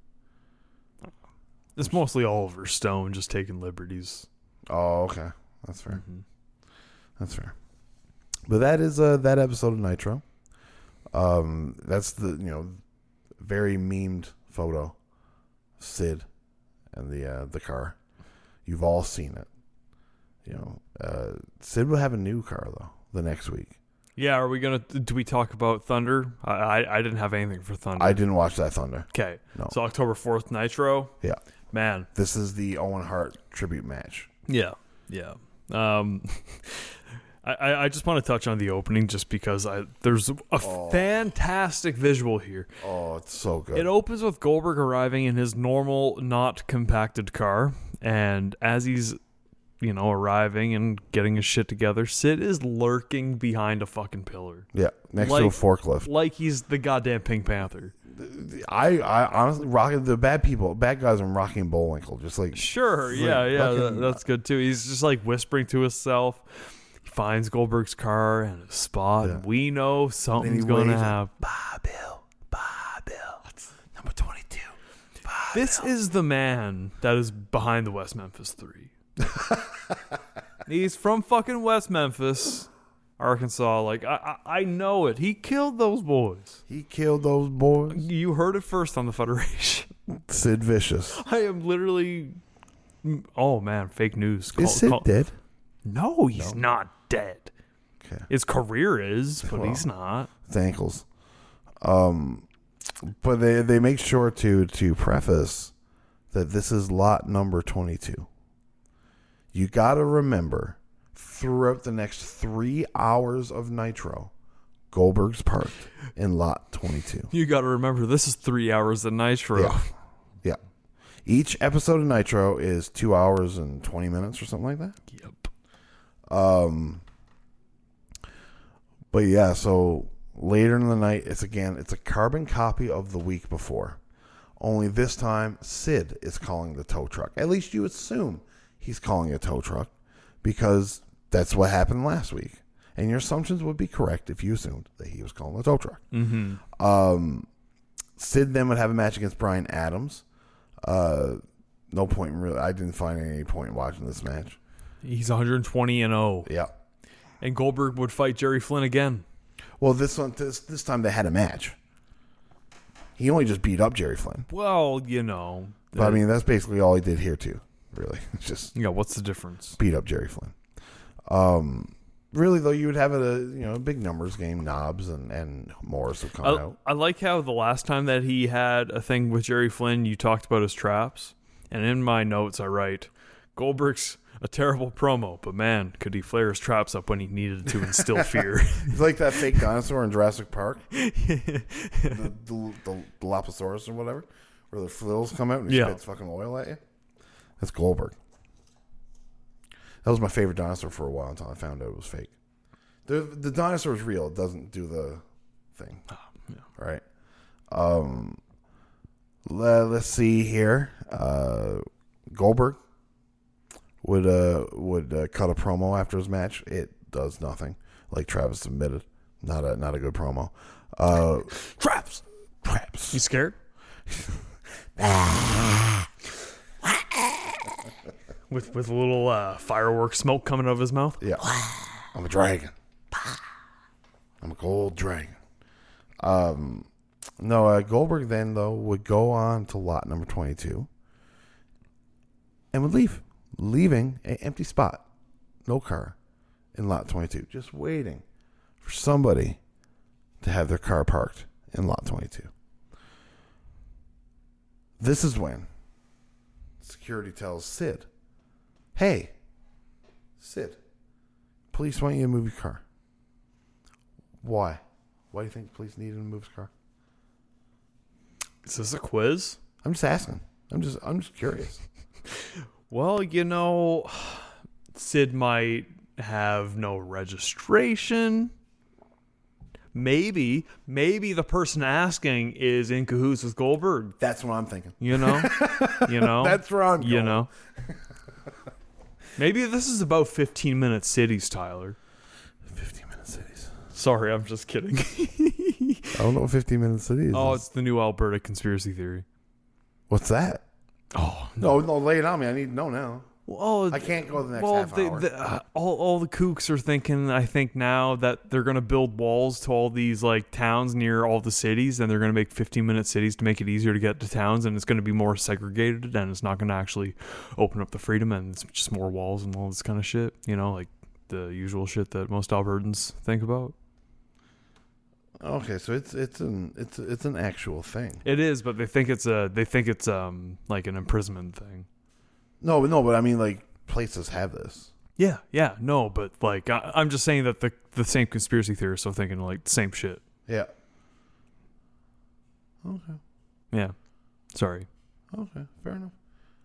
It's mostly Oliver Stone just taking liberties. Oh, okay. That's fair. Mm-hmm. That's fair. But that is that episode of Nitro. That's the very memed photo. Sid and the car. You've all seen it. Sid will have a new car though the next week. Yeah, are we gonna? Do we talk about Thunder? I didn't have anything for Thunder. I didn't watch that Thunder. Okay, no. So October 4th, Nitro. Yeah, man, this is the Owen Hart tribute match. Yeah. I just want to touch on the opening just because there's a fantastic visual here. Oh, it's so good. It opens with Goldberg arriving in his normal, not compacted car, and as he's arriving and getting his shit together, Sid is lurking behind a fucking pillar. Yeah, next to a forklift. Like he's the goddamn Pink Panther. I honestly, the bad guys are Rocky and Bullwinkle. Just like... Sure, yeah, that's good too. He's just like whispering to himself. He finds Goldberg's car and a spot, and we know something's going to happen. Bye, Bill. That's number 22. Bye, this Bill. is the man that is behind the West Memphis 3. He's from fucking West Memphis, Arkansas. Like I know it. He killed those boys. You heard it first on the Federation. Sid Vicious. I am literally. Oh man, fake news. Is Sid dead? No, he's not dead. Okay. His career is, but he's not. His ankles. But they make sure to preface that this is lot number 22. You got to remember, throughout the next 3 hours of Nitro, Goldberg's parked in lot 22. You got to remember, this is 3 hours of Nitro. Yeah. Each episode of Nitro is 2 hours and 20 minutes or something like that. Yep. But yeah, so later in the night, it's a carbon copy of the week before. Only this time, Sid is calling the tow truck. At least you assume he's calling a tow truck because that's what happened last week. And your assumptions would be correct if you assumed that he was calling a tow truck. Mm-hmm. Sid then would have a match against Bryan Adams. No point in really. I didn't find any point in watching this match. He's 120-0. Yeah. And Goldberg would fight Jerry Flynn again. Well, this time they had a match. He only just beat up Jerry Flynn. Well, But I mean, that's basically all he did here too. Really, it's just what's the difference? Beat up Jerry Flynn. Really though, you would have a big numbers game. Knobs and Morris would come out. I like how the last time that he had a thing with Jerry Flynn, you talked about his traps, and in my notes I write, Goldberg's a terrible promo, but man, could he flare his traps up when he needed to instill fear. He's like that fake dinosaur in Jurassic Park, the Dilophosaurus or whatever, where the frills come out and he spits fucking oil at you. That's Goldberg. That was my favorite dinosaur for a while until I found out it was fake. The dinosaur is real. It doesn't do the thing. Right? Let's see here. Goldberg would cut a promo after his match. It does nothing. Like Travis admitted, not a good promo. Traps. You scared? with a little fireworks smoke coming out of his mouth. Yeah, I'm a dragon. I'm a gold dragon. No, Goldberg then though would go on to lot number 22 and would leaving an empty spot, no car, in lot 22, just waiting for somebody to have their car parked in lot 22. This is when security tells Sid, "Hey, Sid, police want you to move your car." Why? Why do you think the police needed him to move his car? Is this a quiz? I'm just asking. I'm just curious. Well, Sid might have no registration. Maybe the person asking is in cahoots with Goldberg. That's what I'm thinking. That's where I'm going. Maybe this is about 15-minute cities, Tyler. 15-minute cities. Sorry, I'm just kidding. I don't know what 15-minute cities is. Oh, it's the new Alberta conspiracy theory. What's that? Oh, no, lay it on me. I need to know now. Well, I can't go the next half hour. All the kooks are thinking, I think now, that they're going to build walls to all these like towns near all the cities, and they're going to make 15-minute cities to make it easier to get to towns, and it's going to be more segregated, and it's not going to actually open up the freedom, and it's just more walls and all this kind of shit. Like the usual shit that most Albertans think about. Okay, so it's an actual thing. It is, but they think it's like an imprisonment thing. No, but I mean, like, places have this. Yeah, no, but like I'm just saying that the same conspiracy theorists are thinking like the same shit. Yeah. Okay. Yeah. Sorry. Okay, fair enough.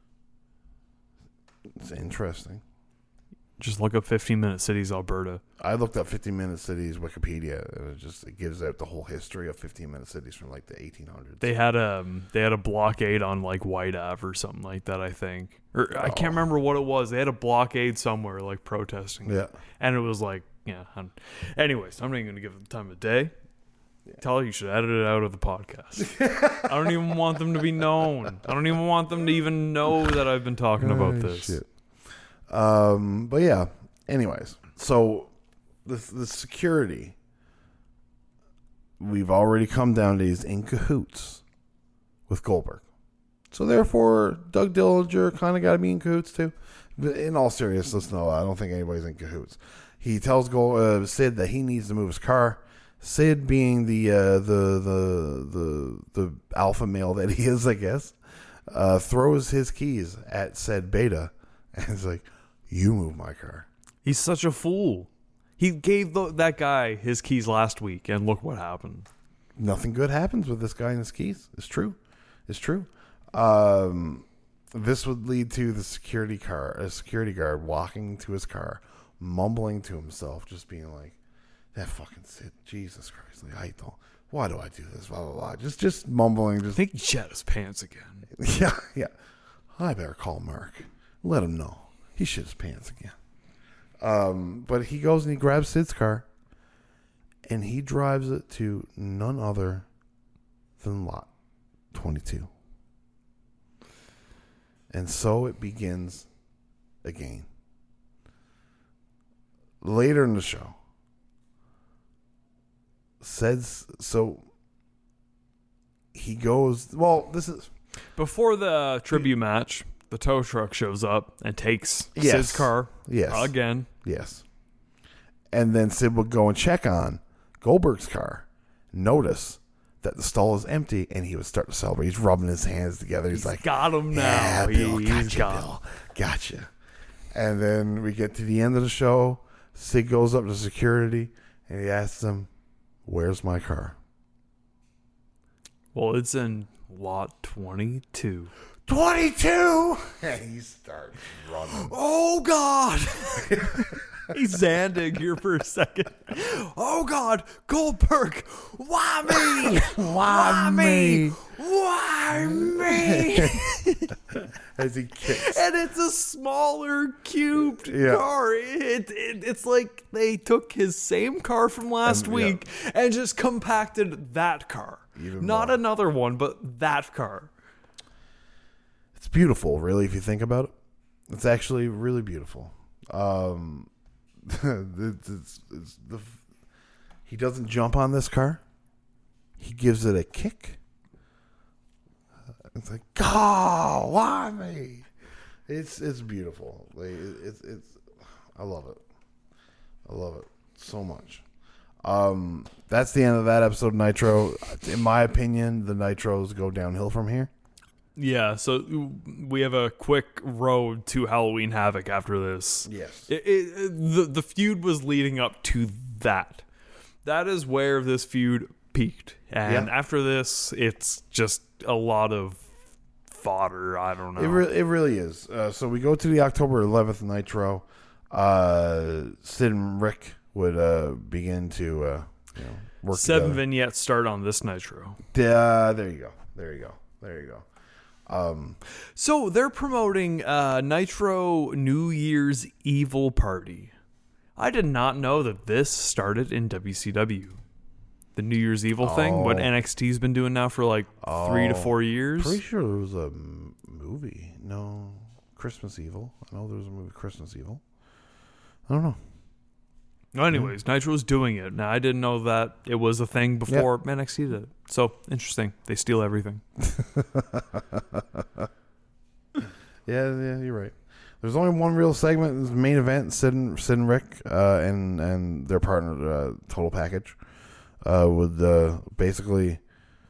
It's interesting. Just look up 15-minute cities, Alberta. I looked up 15-minute cities Wikipedia, and it gives out the whole history of 15-minute cities from like the 1800s. They had a blockade on like White Ave or something like that, I think. Or I can't remember what it was. They had a blockade somewhere, like protesting. Yeah. And it was like, anyways, I'm not even going to give them the time of day. Yeah. Tell you should edit it out of the podcast. I don't even want them to be known. I don't even want them to even know that I've been talking about this. Shit. But yeah, anyways, so the security, we've already come down to he's in cahoots with Goldberg. So therefore, Doug Dillinger kind of got to be in cahoots too. But in all seriousness, no, I don't think anybody's in cahoots. He tells Sid that he needs to move his car. Sid, being the alpha male that he is, I guess, throws his keys at said beta, and is like, "You move my car." He's such a fool. He gave that guy his keys last week, and look what happened. Nothing good happens with this guy and his keys. It's true. This would lead to a security guard walking to his car, mumbling to himself, just being like, "That fucking Sid, Jesus Christ, like, why do I do this? Blah blah blah." Just mumbling. I think he shat his pants again. Yeah. I better call Mark. Let him know he shit his pants again. But he goes and he grabs Sid's car, and he drives it to none other than lot 22. And so it begins again. Later in the show, he goes. Well, this is before the tribute match. The tow truck shows up and takes Sid's car again. Yes. And then Sid would go and check on Goldberg's car, notice that the stall is empty, and he would start to celebrate. He's rubbing his hands together. He's like, got him now. Yeah, Bill, He's got him. Bill. Gotcha. And then we get to the end of the show. Sid goes up to security, and he asks them, where's my car? Well, it's in lot 22. 22! And he starts running. Oh, God! He's Zandig here for a second. Oh, God! Goldberg! Why me? Why me? Why me? As he kicks. And it's a smaller, cubed car. It's like they took his same car from last week and just compacted that car. Not another one, but that car. It's beautiful, really, if you think about it. It's actually really beautiful. He doesn't jump on this car. He gives it a kick. It's like, oh, why me? It's beautiful. Like, it's I love it. I love it so much. That's the end of that episode of Nitro. In my opinion, the Nitros go downhill from here. Yeah, so we have a quick road to Halloween Havoc after this. Yes. The feud was leading up to that. That is where this feud peaked. And after this, it's just a lot of fodder. I don't know. It really is. So we go to the October 11th Nitro. Sid and Rick would begin to work 7 together. vignettes start on this Nitro. There you go. So they're promoting Nitro New Year's Evil Party. I did not know that this started in WCW. The New Year's Evil thing, what NXT's been doing now for like 3 to 4 years. Pretty sure there was a movie. No, Christmas Evil. I know there was a movie, Christmas Evil. I don't know. Well, anyways, Nitro's doing it. Now, I didn't know that it was a thing before NXT did it. So, interesting. They steal everything. Yeah, you're right. There's only one real segment in the main event, Sid and Rick and their partner, Total Package, would basically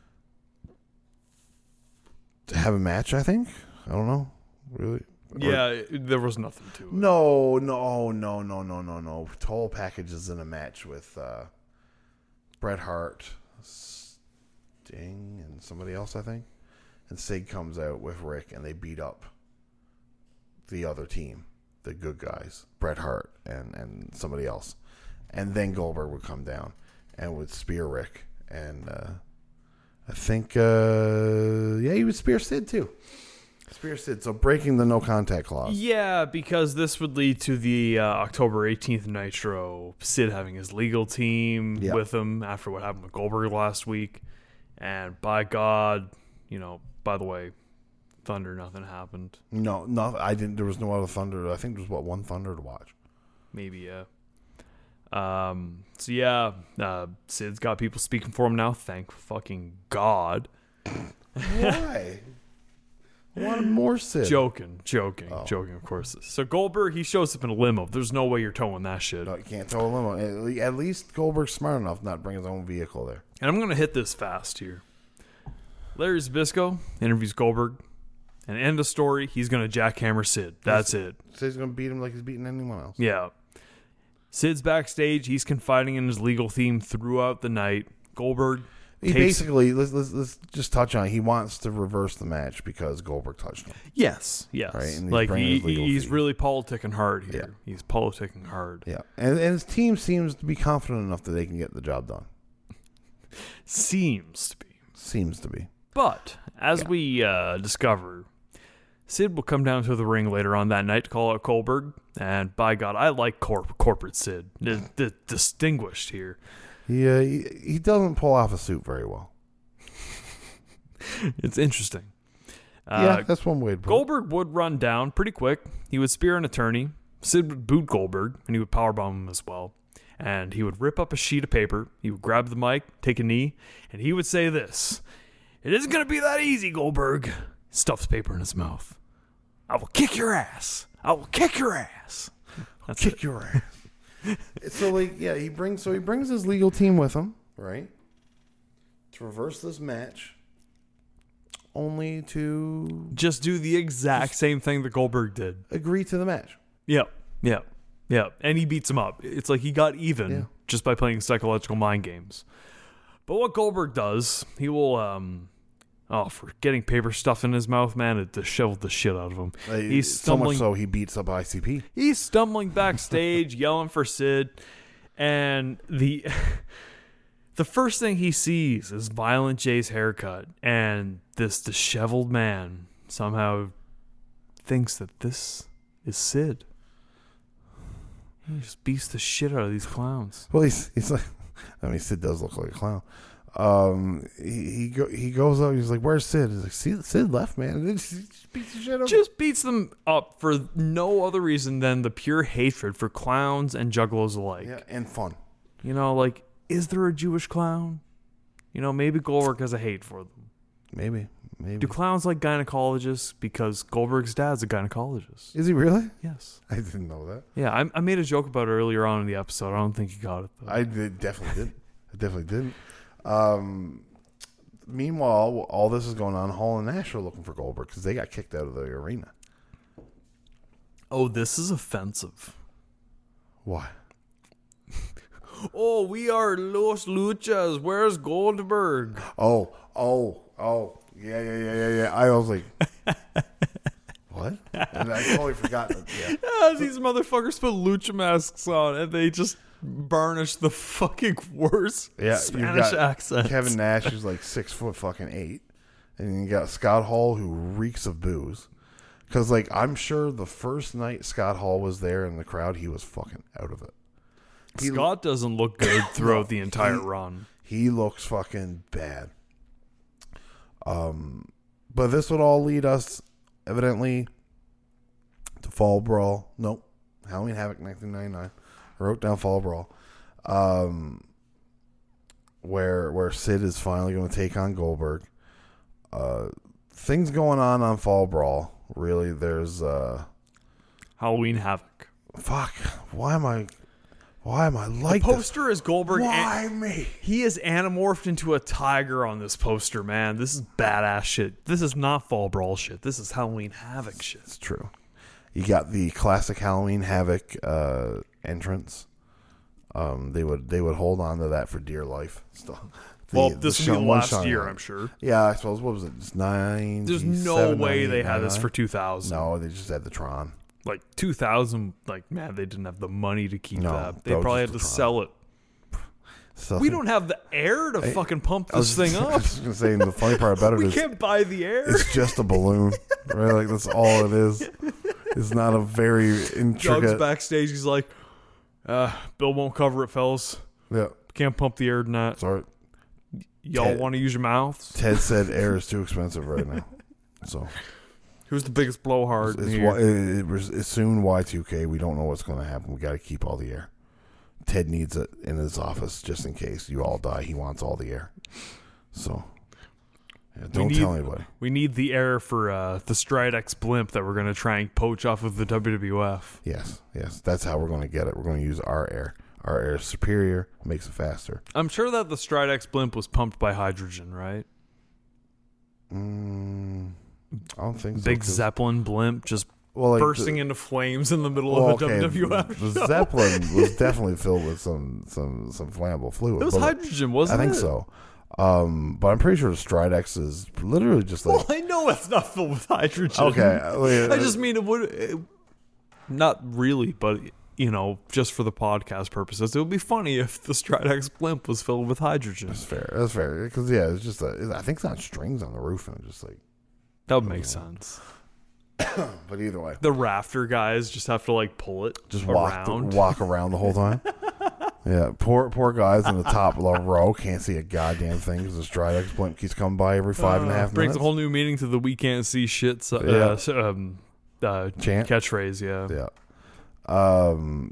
have a match, I think. I don't know. Really? Yeah, there was nothing to it. No. Total Package is in a match with Bret Hart, Sting, and somebody else, I think. And Sid comes out with Rick, and they beat up the other team, the good guys, Bret Hart and somebody else. And then Goldberg would come down and would spear Rick. And I think, he would spear Sid, too. Spear Sid, so breaking the no contact clause. Yeah, because this would lead to the October 18th Nitro, Sid having his legal team with him after what happened with Goldberg last week. And by God, by the way, Thunder, nothing happened. No, I didn't. There was no other Thunder. I think there was one Thunder to watch. Maybe, yeah. Sid's got people speaking for him now. Thank fucking God. Why? I wanted more Sid. Joking, of course. So Goldberg, he shows up in a limo. There's no way you're towing that shit. No, you can't tow a limo. At least Goldberg's smart enough not to bring his own vehicle there. And I'm going to hit this fast here. Larry Zbyszko interviews Goldberg. And end of story, he's going to jackhammer Sid. That's it. Sid's going to beat him like he's beating anyone else. Yeah. Sid's backstage. He's confiding in his legal team throughout the night. Goldberg... He basically, let's just touch on it. He wants to reverse the match because Goldberg touched him. Yes. Right? And like he's really politicking hard here. Yeah. He's politicking hard. Yeah. And his team seems to be confident enough that they can get the job done. Seems to be. But as we discover, Sid will come down to the ring later on that night to call out Goldberg. And by God, I like corporate Sid. Distinguished here. Yeah, he doesn't pull off a suit very well. It's interesting. That's one way to put it. Goldberg would run down pretty quick. He would spear an attorney. Sid would boot Goldberg, and he would powerbomb him as well. And he would rip up a sheet of paper. He would grab the mic, take a knee, and he would say this. It isn't going to be that easy, Goldberg. Stuffs paper in his mouth. I will kick your ass. I will kick your ass. That's kick your ass. So he brings his legal team with him, right? To reverse this match. Only to just do the exact same thing that Goldberg did. Agree to the match. Yep. And he beats him up. It's like he got even just by playing psychological mind games. But what Goldberg does, he will, for getting paper stuffed in his mouth, man, it disheveled the shit out of him. He's stumbling. So much so he beats up ICP. He's stumbling backstage, yelling for Sid, and the first thing he sees is Violent J's haircut, and this disheveled man somehow thinks that this is Sid. He just beats the shit out of these clowns. Well, he's like, I mean, Sid does look like a clown. He goes up. He's like, "Where's Sid?" He's like, "Sid left, man." And just beats the shit out. Just beats them up for no other reason than the pure hatred for clowns and juggalos alike. Yeah, and fun. You know, like, is there a Jewish clown? You know, maybe Goldberg has a hate for them. Maybe. Do clowns like gynecologists? Because Goldberg's dad's a gynecologist. Is he really? Yes. I didn't know that. Yeah, I made a joke about it earlier on in the episode. I don't think you got it, though. I definitely didn't. Meanwhile, all this is going on. Hall and Nash are looking for Goldberg because they got kicked out of the arena. Oh, this is offensive. Why? Oh, we are Los Luchas. Where's Goldberg? Oh. Yeah. I was like, what? And I totally forgot that. Yeah. These motherfuckers put lucha masks on and they just burnish the fucking worst Spanish accent. Kevin Nash is like 6'8", and you got Scott Hall who reeks of booze. Because I'm sure the first night Scott Hall was there in the crowd, he was fucking out of it. Scott doesn't look good throughout the entire run. He looks fucking bad. But this would all lead us, evidently, to Fall Brawl. Nope. Halloween Havoc 1999. I wrote down Fall Brawl. Where Sid is finally going to take on Goldberg. Things going on Fall Brawl. Really, there's Halloween Havoc. Fuck. Why am I like the poster this? Is Goldberg. Why me? He is anamorphed into a tiger on this poster, man. This is badass shit. This is not Fall Brawl shit. This is Halloween Havoc shit. It's true. You got the classic Halloween Havoc entrance. They would hold on to that for dear life. This will be last year, I'm sure. Yeah, I suppose. What was it? Just 9. There's no way they had this for 2000. No, they just had the Tron. 2000, man, they didn't have the money to keep that. They probably had to sell it. We don't have the air to fucking pump this thing up. I was just going to say, the funny part about it is... We can't buy the air. It's just a balloon. Right? That's all it is. It's not a very intricate... Doug's backstage. He's like, Bill won't cover it, fellas. Yeah. Can't pump the air tonight. Sorry. Y'all want to use your mouths? Ted said air is too expensive right now. So... Who's the biggest blowhard? It's soon Y2K. We don't know what's going to happen. We got to keep all the air. Ted needs it in his office just in case you all die. He wants all the air. So, don't tell anybody. We need the air for the Stridex blimp that we're going to try and poach off of the WWF. Yes. That's how we're going to get it. We're going to use our air. Our air is superior. Makes it faster. I'm sure that the Stridex blimp was pumped by hydrogen, right? I don't think so. Big Zeppelin blimp just bursting into flames in the middle of a WWF show. The Zeppelin was definitely filled with some flammable fluid. It was hydrogen, wasn't it? I think so. But I'm pretty sure the Stridex is literally just like... Well, I know it's not filled with hydrogen. Okay. I just mean it would... not really, but... just for the podcast purposes, it would be funny if the Stridex blimp was filled with hydrogen. That's fair. Because, it's just... I think it's on strings on the roof, and it's just like... That would make sense. But either way. The rafter guys just have to, pull it just around. Walk around the whole time. Yeah, poor guys in the top row can't see a goddamn thing because the Stridex blimp keeps coming by every 5.5 minutes. Brings a whole new meaning to the "we can't see shit" catchphrase. Yeah.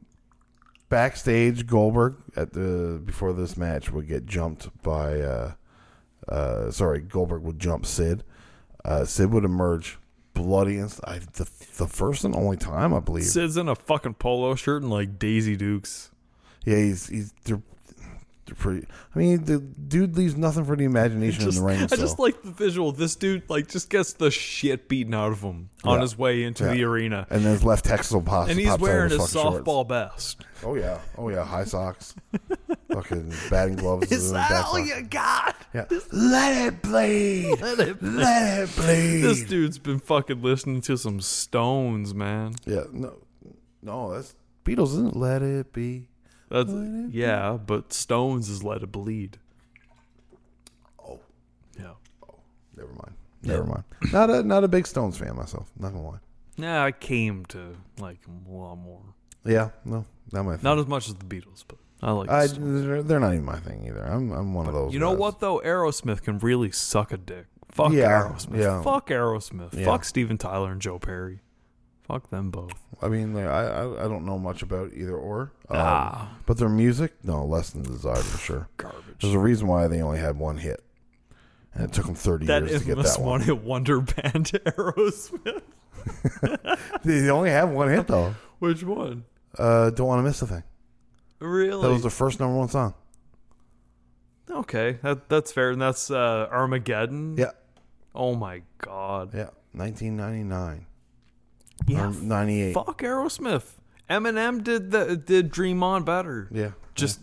Backstage, Goldberg before this match would get jumped by Goldberg would jump Sid. Sid would emerge bloody and the first and only time, I believe. Sid's in a fucking polo shirt and like Daisy Dukes. Yeah, they're pretty. I mean, the dude leaves nothing for the imagination in the ring. I just like the visual. This dude like just gets the shit beaten out of him on his way into the arena, and then his left textile pops. And he's wearing his softball vest. Oh yeah, high socks, fucking batting gloves. Is that all you got? Yeah, let it bleed. Let it bleed. This dude's been fucking listening to some Stones, man. Yeah, no, that's Beatles, isn't it? Let it be. Yeah, but Stones is Let It Bleed. Oh. Yeah. Oh, never mind. Not a big Stones fan myself, not gonna lie. Yeah, I came to like him a lot more. Yeah, no, not my thing. Not as much as the Beatles, but I like they're not even my thing either. I'm one of those. You know guys. what though? Aerosmith can really suck a dick. Fuck Aerosmith. Yeah. Fuck Aerosmith. Yeah. Fuck Steven Tyler and Joe Perry. Fuck them both. I mean, like, I don't know much about either or. But their music, no, less than desired for sure. Garbage. There's a reason why they only had one hit, and it took them 30 years to get that one. That infamous one-hit wonder band Aerosmith. They only have one hit though. Which one? Don't Want to Miss a Thing. Really? That was the first number one song. Okay, that's fair, and that's Armageddon. Yeah. Oh my god. Yeah, 1999. Yeah, 98. Fuck Aerosmith. Eminem did Dream On better. Yeah. Just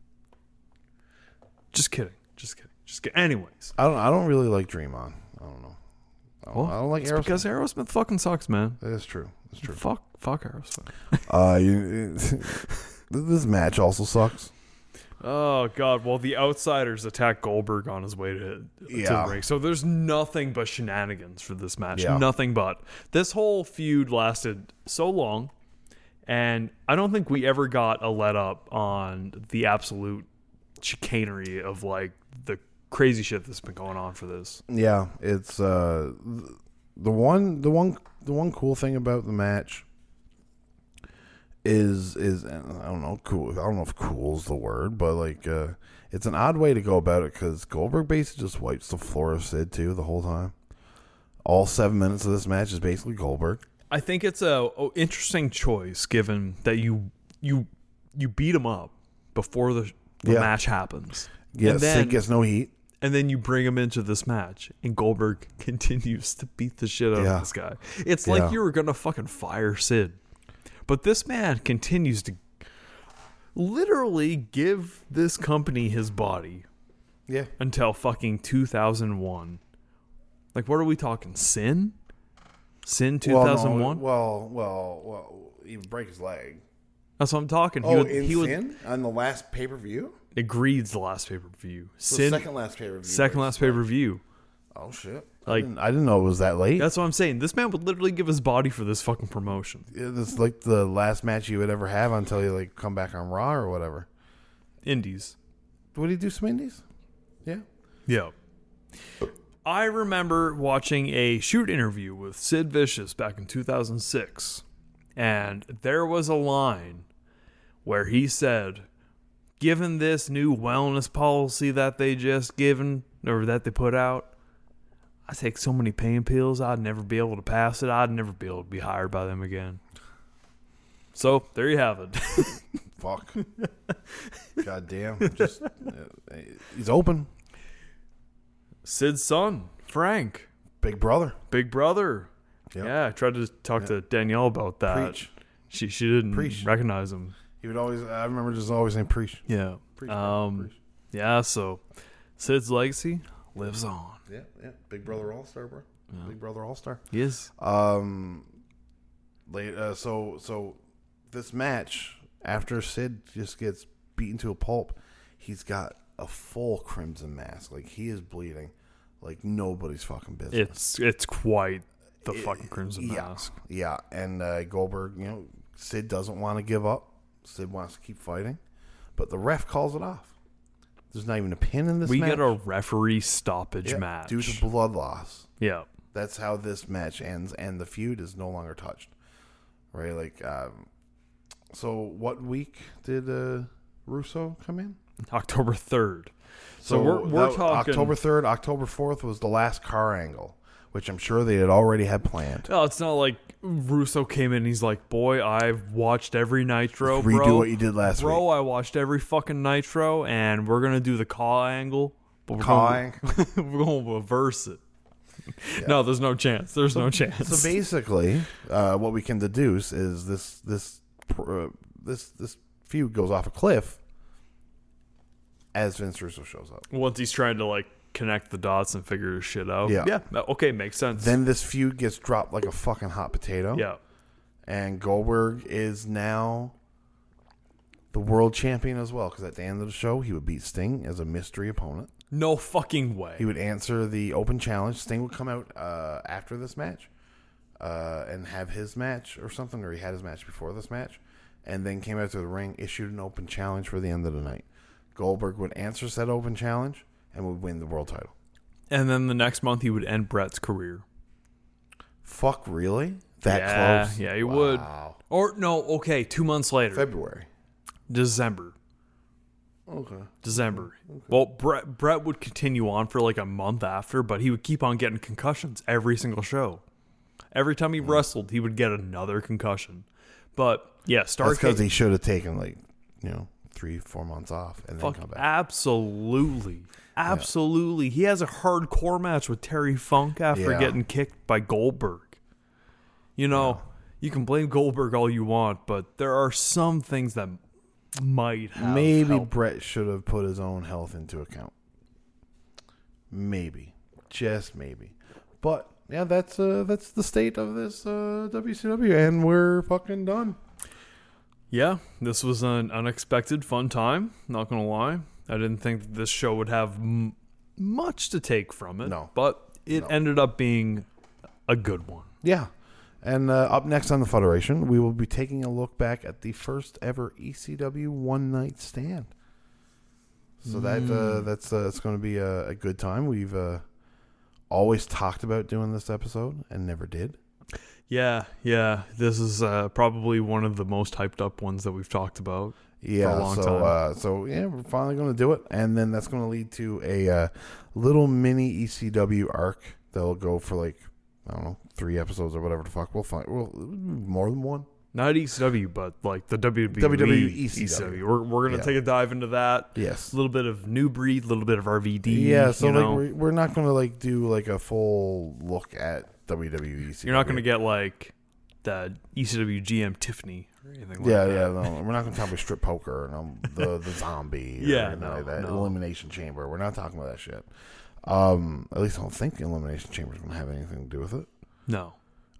kidding. Anyways, I don't really like Dream On. I don't know. I don't like Aerosmith because Aerosmith fucking sucks, man. It's true. It's true. Fuck Aerosmith. This match also sucks. Oh god. Well, the Outsiders attack Goldberg on his way to the ring. So there's nothing but shenanigans for this match. Yeah. Nothing but. This whole feud lasted so long, and I don't think we ever got a let up on the absolute chicanery of like the crazy shit that's been going on for this. Yeah, it's the one cool thing about the match is I don't know, cool. I don't know if cool is the word, but like it's an odd way to go about it because Goldberg basically just wipes the floor of Sid too the whole time. All 7 minutes of this match is basically Goldberg. I think it's a interesting choice given that you beat him up before the match happens. Yeah, and then, Sid gets no heat. And then you bring him into this match, and Goldberg continues to beat the shit out of this guy. It's like you were going to fucking fire Sid. But this man continues to literally give this company his body. Yeah. Until fucking 2001. Like, what are we talking? Sin 2001? Well, he would break his leg. That's what I'm talking. Sin? On the last pay-per-view? Agreed's the last pay-per-view. Sin, second last pay-per-view. Second last pay-per-view. Oh, shit. Like, I didn't know it was that late. That's what I'm saying. This man would literally give his body for this fucking promotion. It's like the last match you would ever have until you like come back on Raw or whatever. Indies. Would he do some indies? Yeah. Yeah. I remember watching a shoot interview with Sid Vicious back in 2006, and there was a line where he said, given this new wellness policy that they just given or that they put out, I take so many pain pills, I'd never be able to pass it. I'd never be able to be hired by them again. So there you have it. Fuck. God damn. Just he's open. Sid's son, Frank. Big brother. Yep. Yeah, I tried to talk to Danielle about that. Preach. She didn't recognize him. He would always. I remember just always saying preach. Yeah. Preach. Yeah. So Sid's legacy lives on. Yeah. Big brother all star, bro. Yeah. Big brother all star. He is. So this match after Sid just gets beaten to a pulp, he's got a full crimson mask. Like he is bleeding, like nobody's fucking business. It's quite the fucking crimson mask. Yeah. And Goldberg, Sid doesn't want to give up. Sid wants to keep fighting, but the ref calls it off. There's not even a pin in this match. We get a referee stoppage match. Due to blood loss. Yeah. That's how this match ends, and the feud is no longer touched. Right? Like, so what week did Russo come in? October 3rd. So we're talking October 3rd, October 4th was the last car angle, which I'm sure they had already had planned. No, it's not like Russo came in and he's like, boy, I've watched every Nitro, bro. Redo what you did last week. Bro, I watched every fucking Nitro, and we're going to do the call angle. But we're going to reverse it. Yeah. No, there's no chance. There's no chance. So basically, what we can deduce is this feud goes off a cliff as Vince Russo shows up. Once he's trying to, like, connect the dots and figure his shit out. Yeah. Okay, makes sense. Then this feud gets dropped like a fucking hot potato. Yeah. And Goldberg is now the world champion as well, because at the end of the show, he would beat Sting as a mystery opponent. No fucking way. He would answer the open challenge. Sting would come out after this match and have his match or something, or he had his match before this match, and then came out to the ring, issued an open challenge for the end of the night. Goldberg would answer said open challenge and would win the world title. And then the next month, he would end Bret's career. Fuck, really? That close? Yeah, he would. Or, no, okay, 2 months later. February. December. Okay. December. Okay. Well, Bret would continue on for like a month after, but he would keep on getting concussions every single show. Every time he wrestled, he would get another concussion. But, yeah, That's because he should have taken, like, 3-4 months off and then come back. Absolutely. Yeah. He has a hardcore match with Terry Funk after getting kicked by Goldberg. You can blame Goldberg all you want, but there are some things that might have Maybe helped. Bret should have put his own health into account. Maybe. Just maybe. But, yeah, that's the state of this WCW, and we're fucking done. Yeah, this was an unexpected fun time, not going to lie. I didn't think that this show would have much to take from it, but it ended up being a good one. Yeah. And up next on the Federation, we will be taking a look back at the first ever ECW One Night Stand. So that's it's going to be a good time. We've always talked about doing this episode and never did. Yeah. This is probably one of the most hyped up ones that we've talked about for a long time. So we're finally going to do it, and then that's going to lead to a little mini ECW arc that'll go for like, I don't know, 3 episodes or whatever the fuck. We'll find more than one. Not ECW, but like the WWE ECW. We're gonna take a dive into that. Yes, a little bit of New Breed, a little bit of RVD. Yeah, so like we're not gonna like do like a full look at WWE ECW. You're not gonna get like the ECW GM Tiffany or anything like that. Yeah, no, we're not gonna talk about strip poker and the zombie. That Elimination Chamber. We're not talking about that shit. At least I don't think the Elimination Chamber is gonna have anything to do with it. No.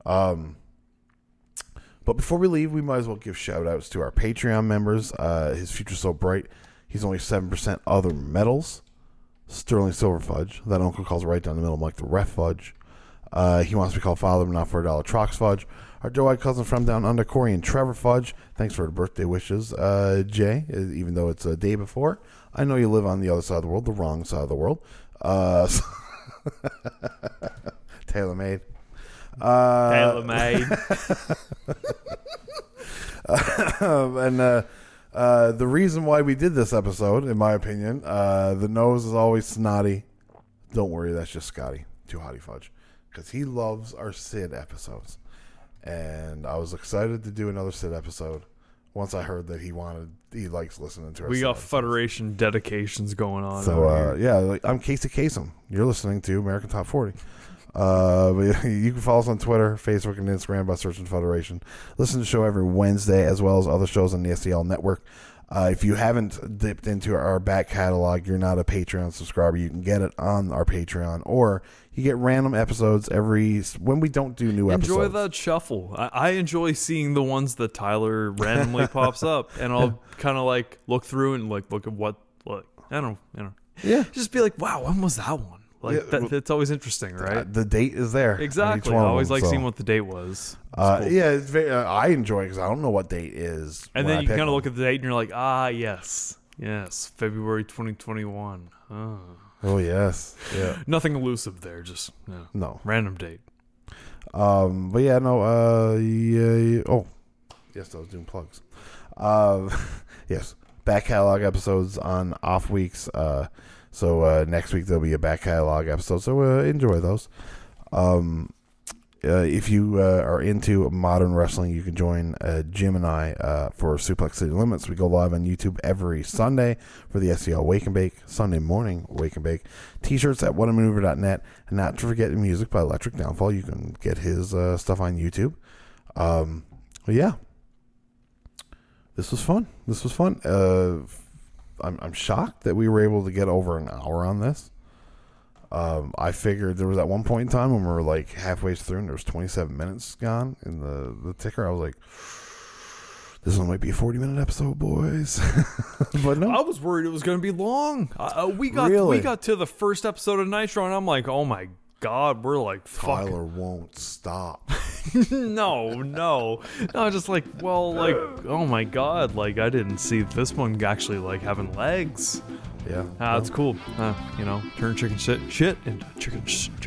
But before we leave, we might as well give shout-outs to our Patreon members. His future's so bright. He's only 7% other metals. Sterling Silver Fudge. That uncle calls right down the middle, like the Ref Fudge. He wants to be called Father, but not for $1. Trox Fudge. Our doe-eyed cousin from down under, Corey and Trevor Fudge. Thanks for the birthday wishes, Jay, even though it's a day before. I know you live on the other side of the world, the wrong side of the world. Tailor-made. Tailor-made. And the reason why we did this episode, in my opinion, the nose is always snotty. Don't worry, that's just Scotty, Too Hotty Fudge, because he loves our Sid episodes. And I was excited to do another Sid episode once I heard that he likes listening to us. We got Federation dedications going on. So, I'm Casey Kasem. You're listening to American Top 40. But you can follow us on Twitter, Facebook, and Instagram by searching Federation. Listen to the show every Wednesday, as well as other shows on the SCL network. If you haven't dipped into our back catalog, you're not a Patreon subscriber, you can get it on our Patreon, or you get random episodes when we don't do new episodes. Enjoy that shuffle. I enjoy seeing the ones that Tyler randomly pops up, and I'll kind of like look through and like look at what I don't know. Yeah, just be like, wow, when was that one? Like it's always interesting, right? The date is there. Exactly. I always like seeing what the date was. Cool. Yeah, it's very, I enjoy it because I don't know what date is. And then you kind of look at the date and you're like, yes, February 2021. Oh yes, yeah. Nothing elusive there, just no random date. But yeah, no. Oh, yes, I was doing plugs. Yes. back catalog episodes on off weeks. So next week there'll be a back catalog episode. So enjoy those. If you are into modern wrestling, you can join Jim and I for Suplex City Limits. We go live on YouTube every Sunday for the SCL Wake and Bake, Sunday morning Wake and Bake. T-shirts at whatamaneuver.net. And not to forget music by Electric Downfall. You can get his stuff on YouTube. Yeah. This was fun. I'm shocked that we were able to get over an hour on this. I figured there was at one point in time when we were like halfway through and there was 27 minutes gone in the ticker. I was like, this one might be a 40-minute episode, boys. But no. I was worried it was going to be long. We got to the first episode of Nitro and I'm like, oh my God, we're like, fuck. Tyler won't stop. No, just like, well, like, oh my God, like I didn't see this one actually like having legs. Yeah, it's cool. Turn chicken shit into chicken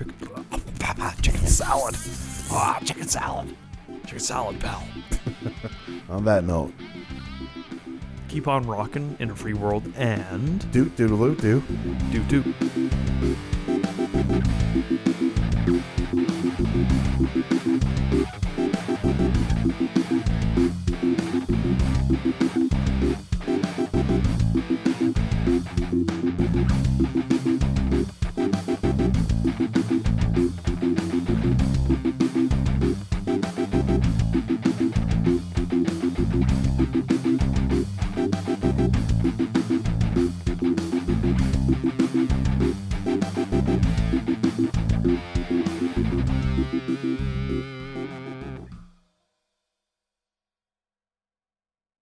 salad. Chicken salad, pal. On that note, keep on rocking in a free world and doot doodaloo do doot doot.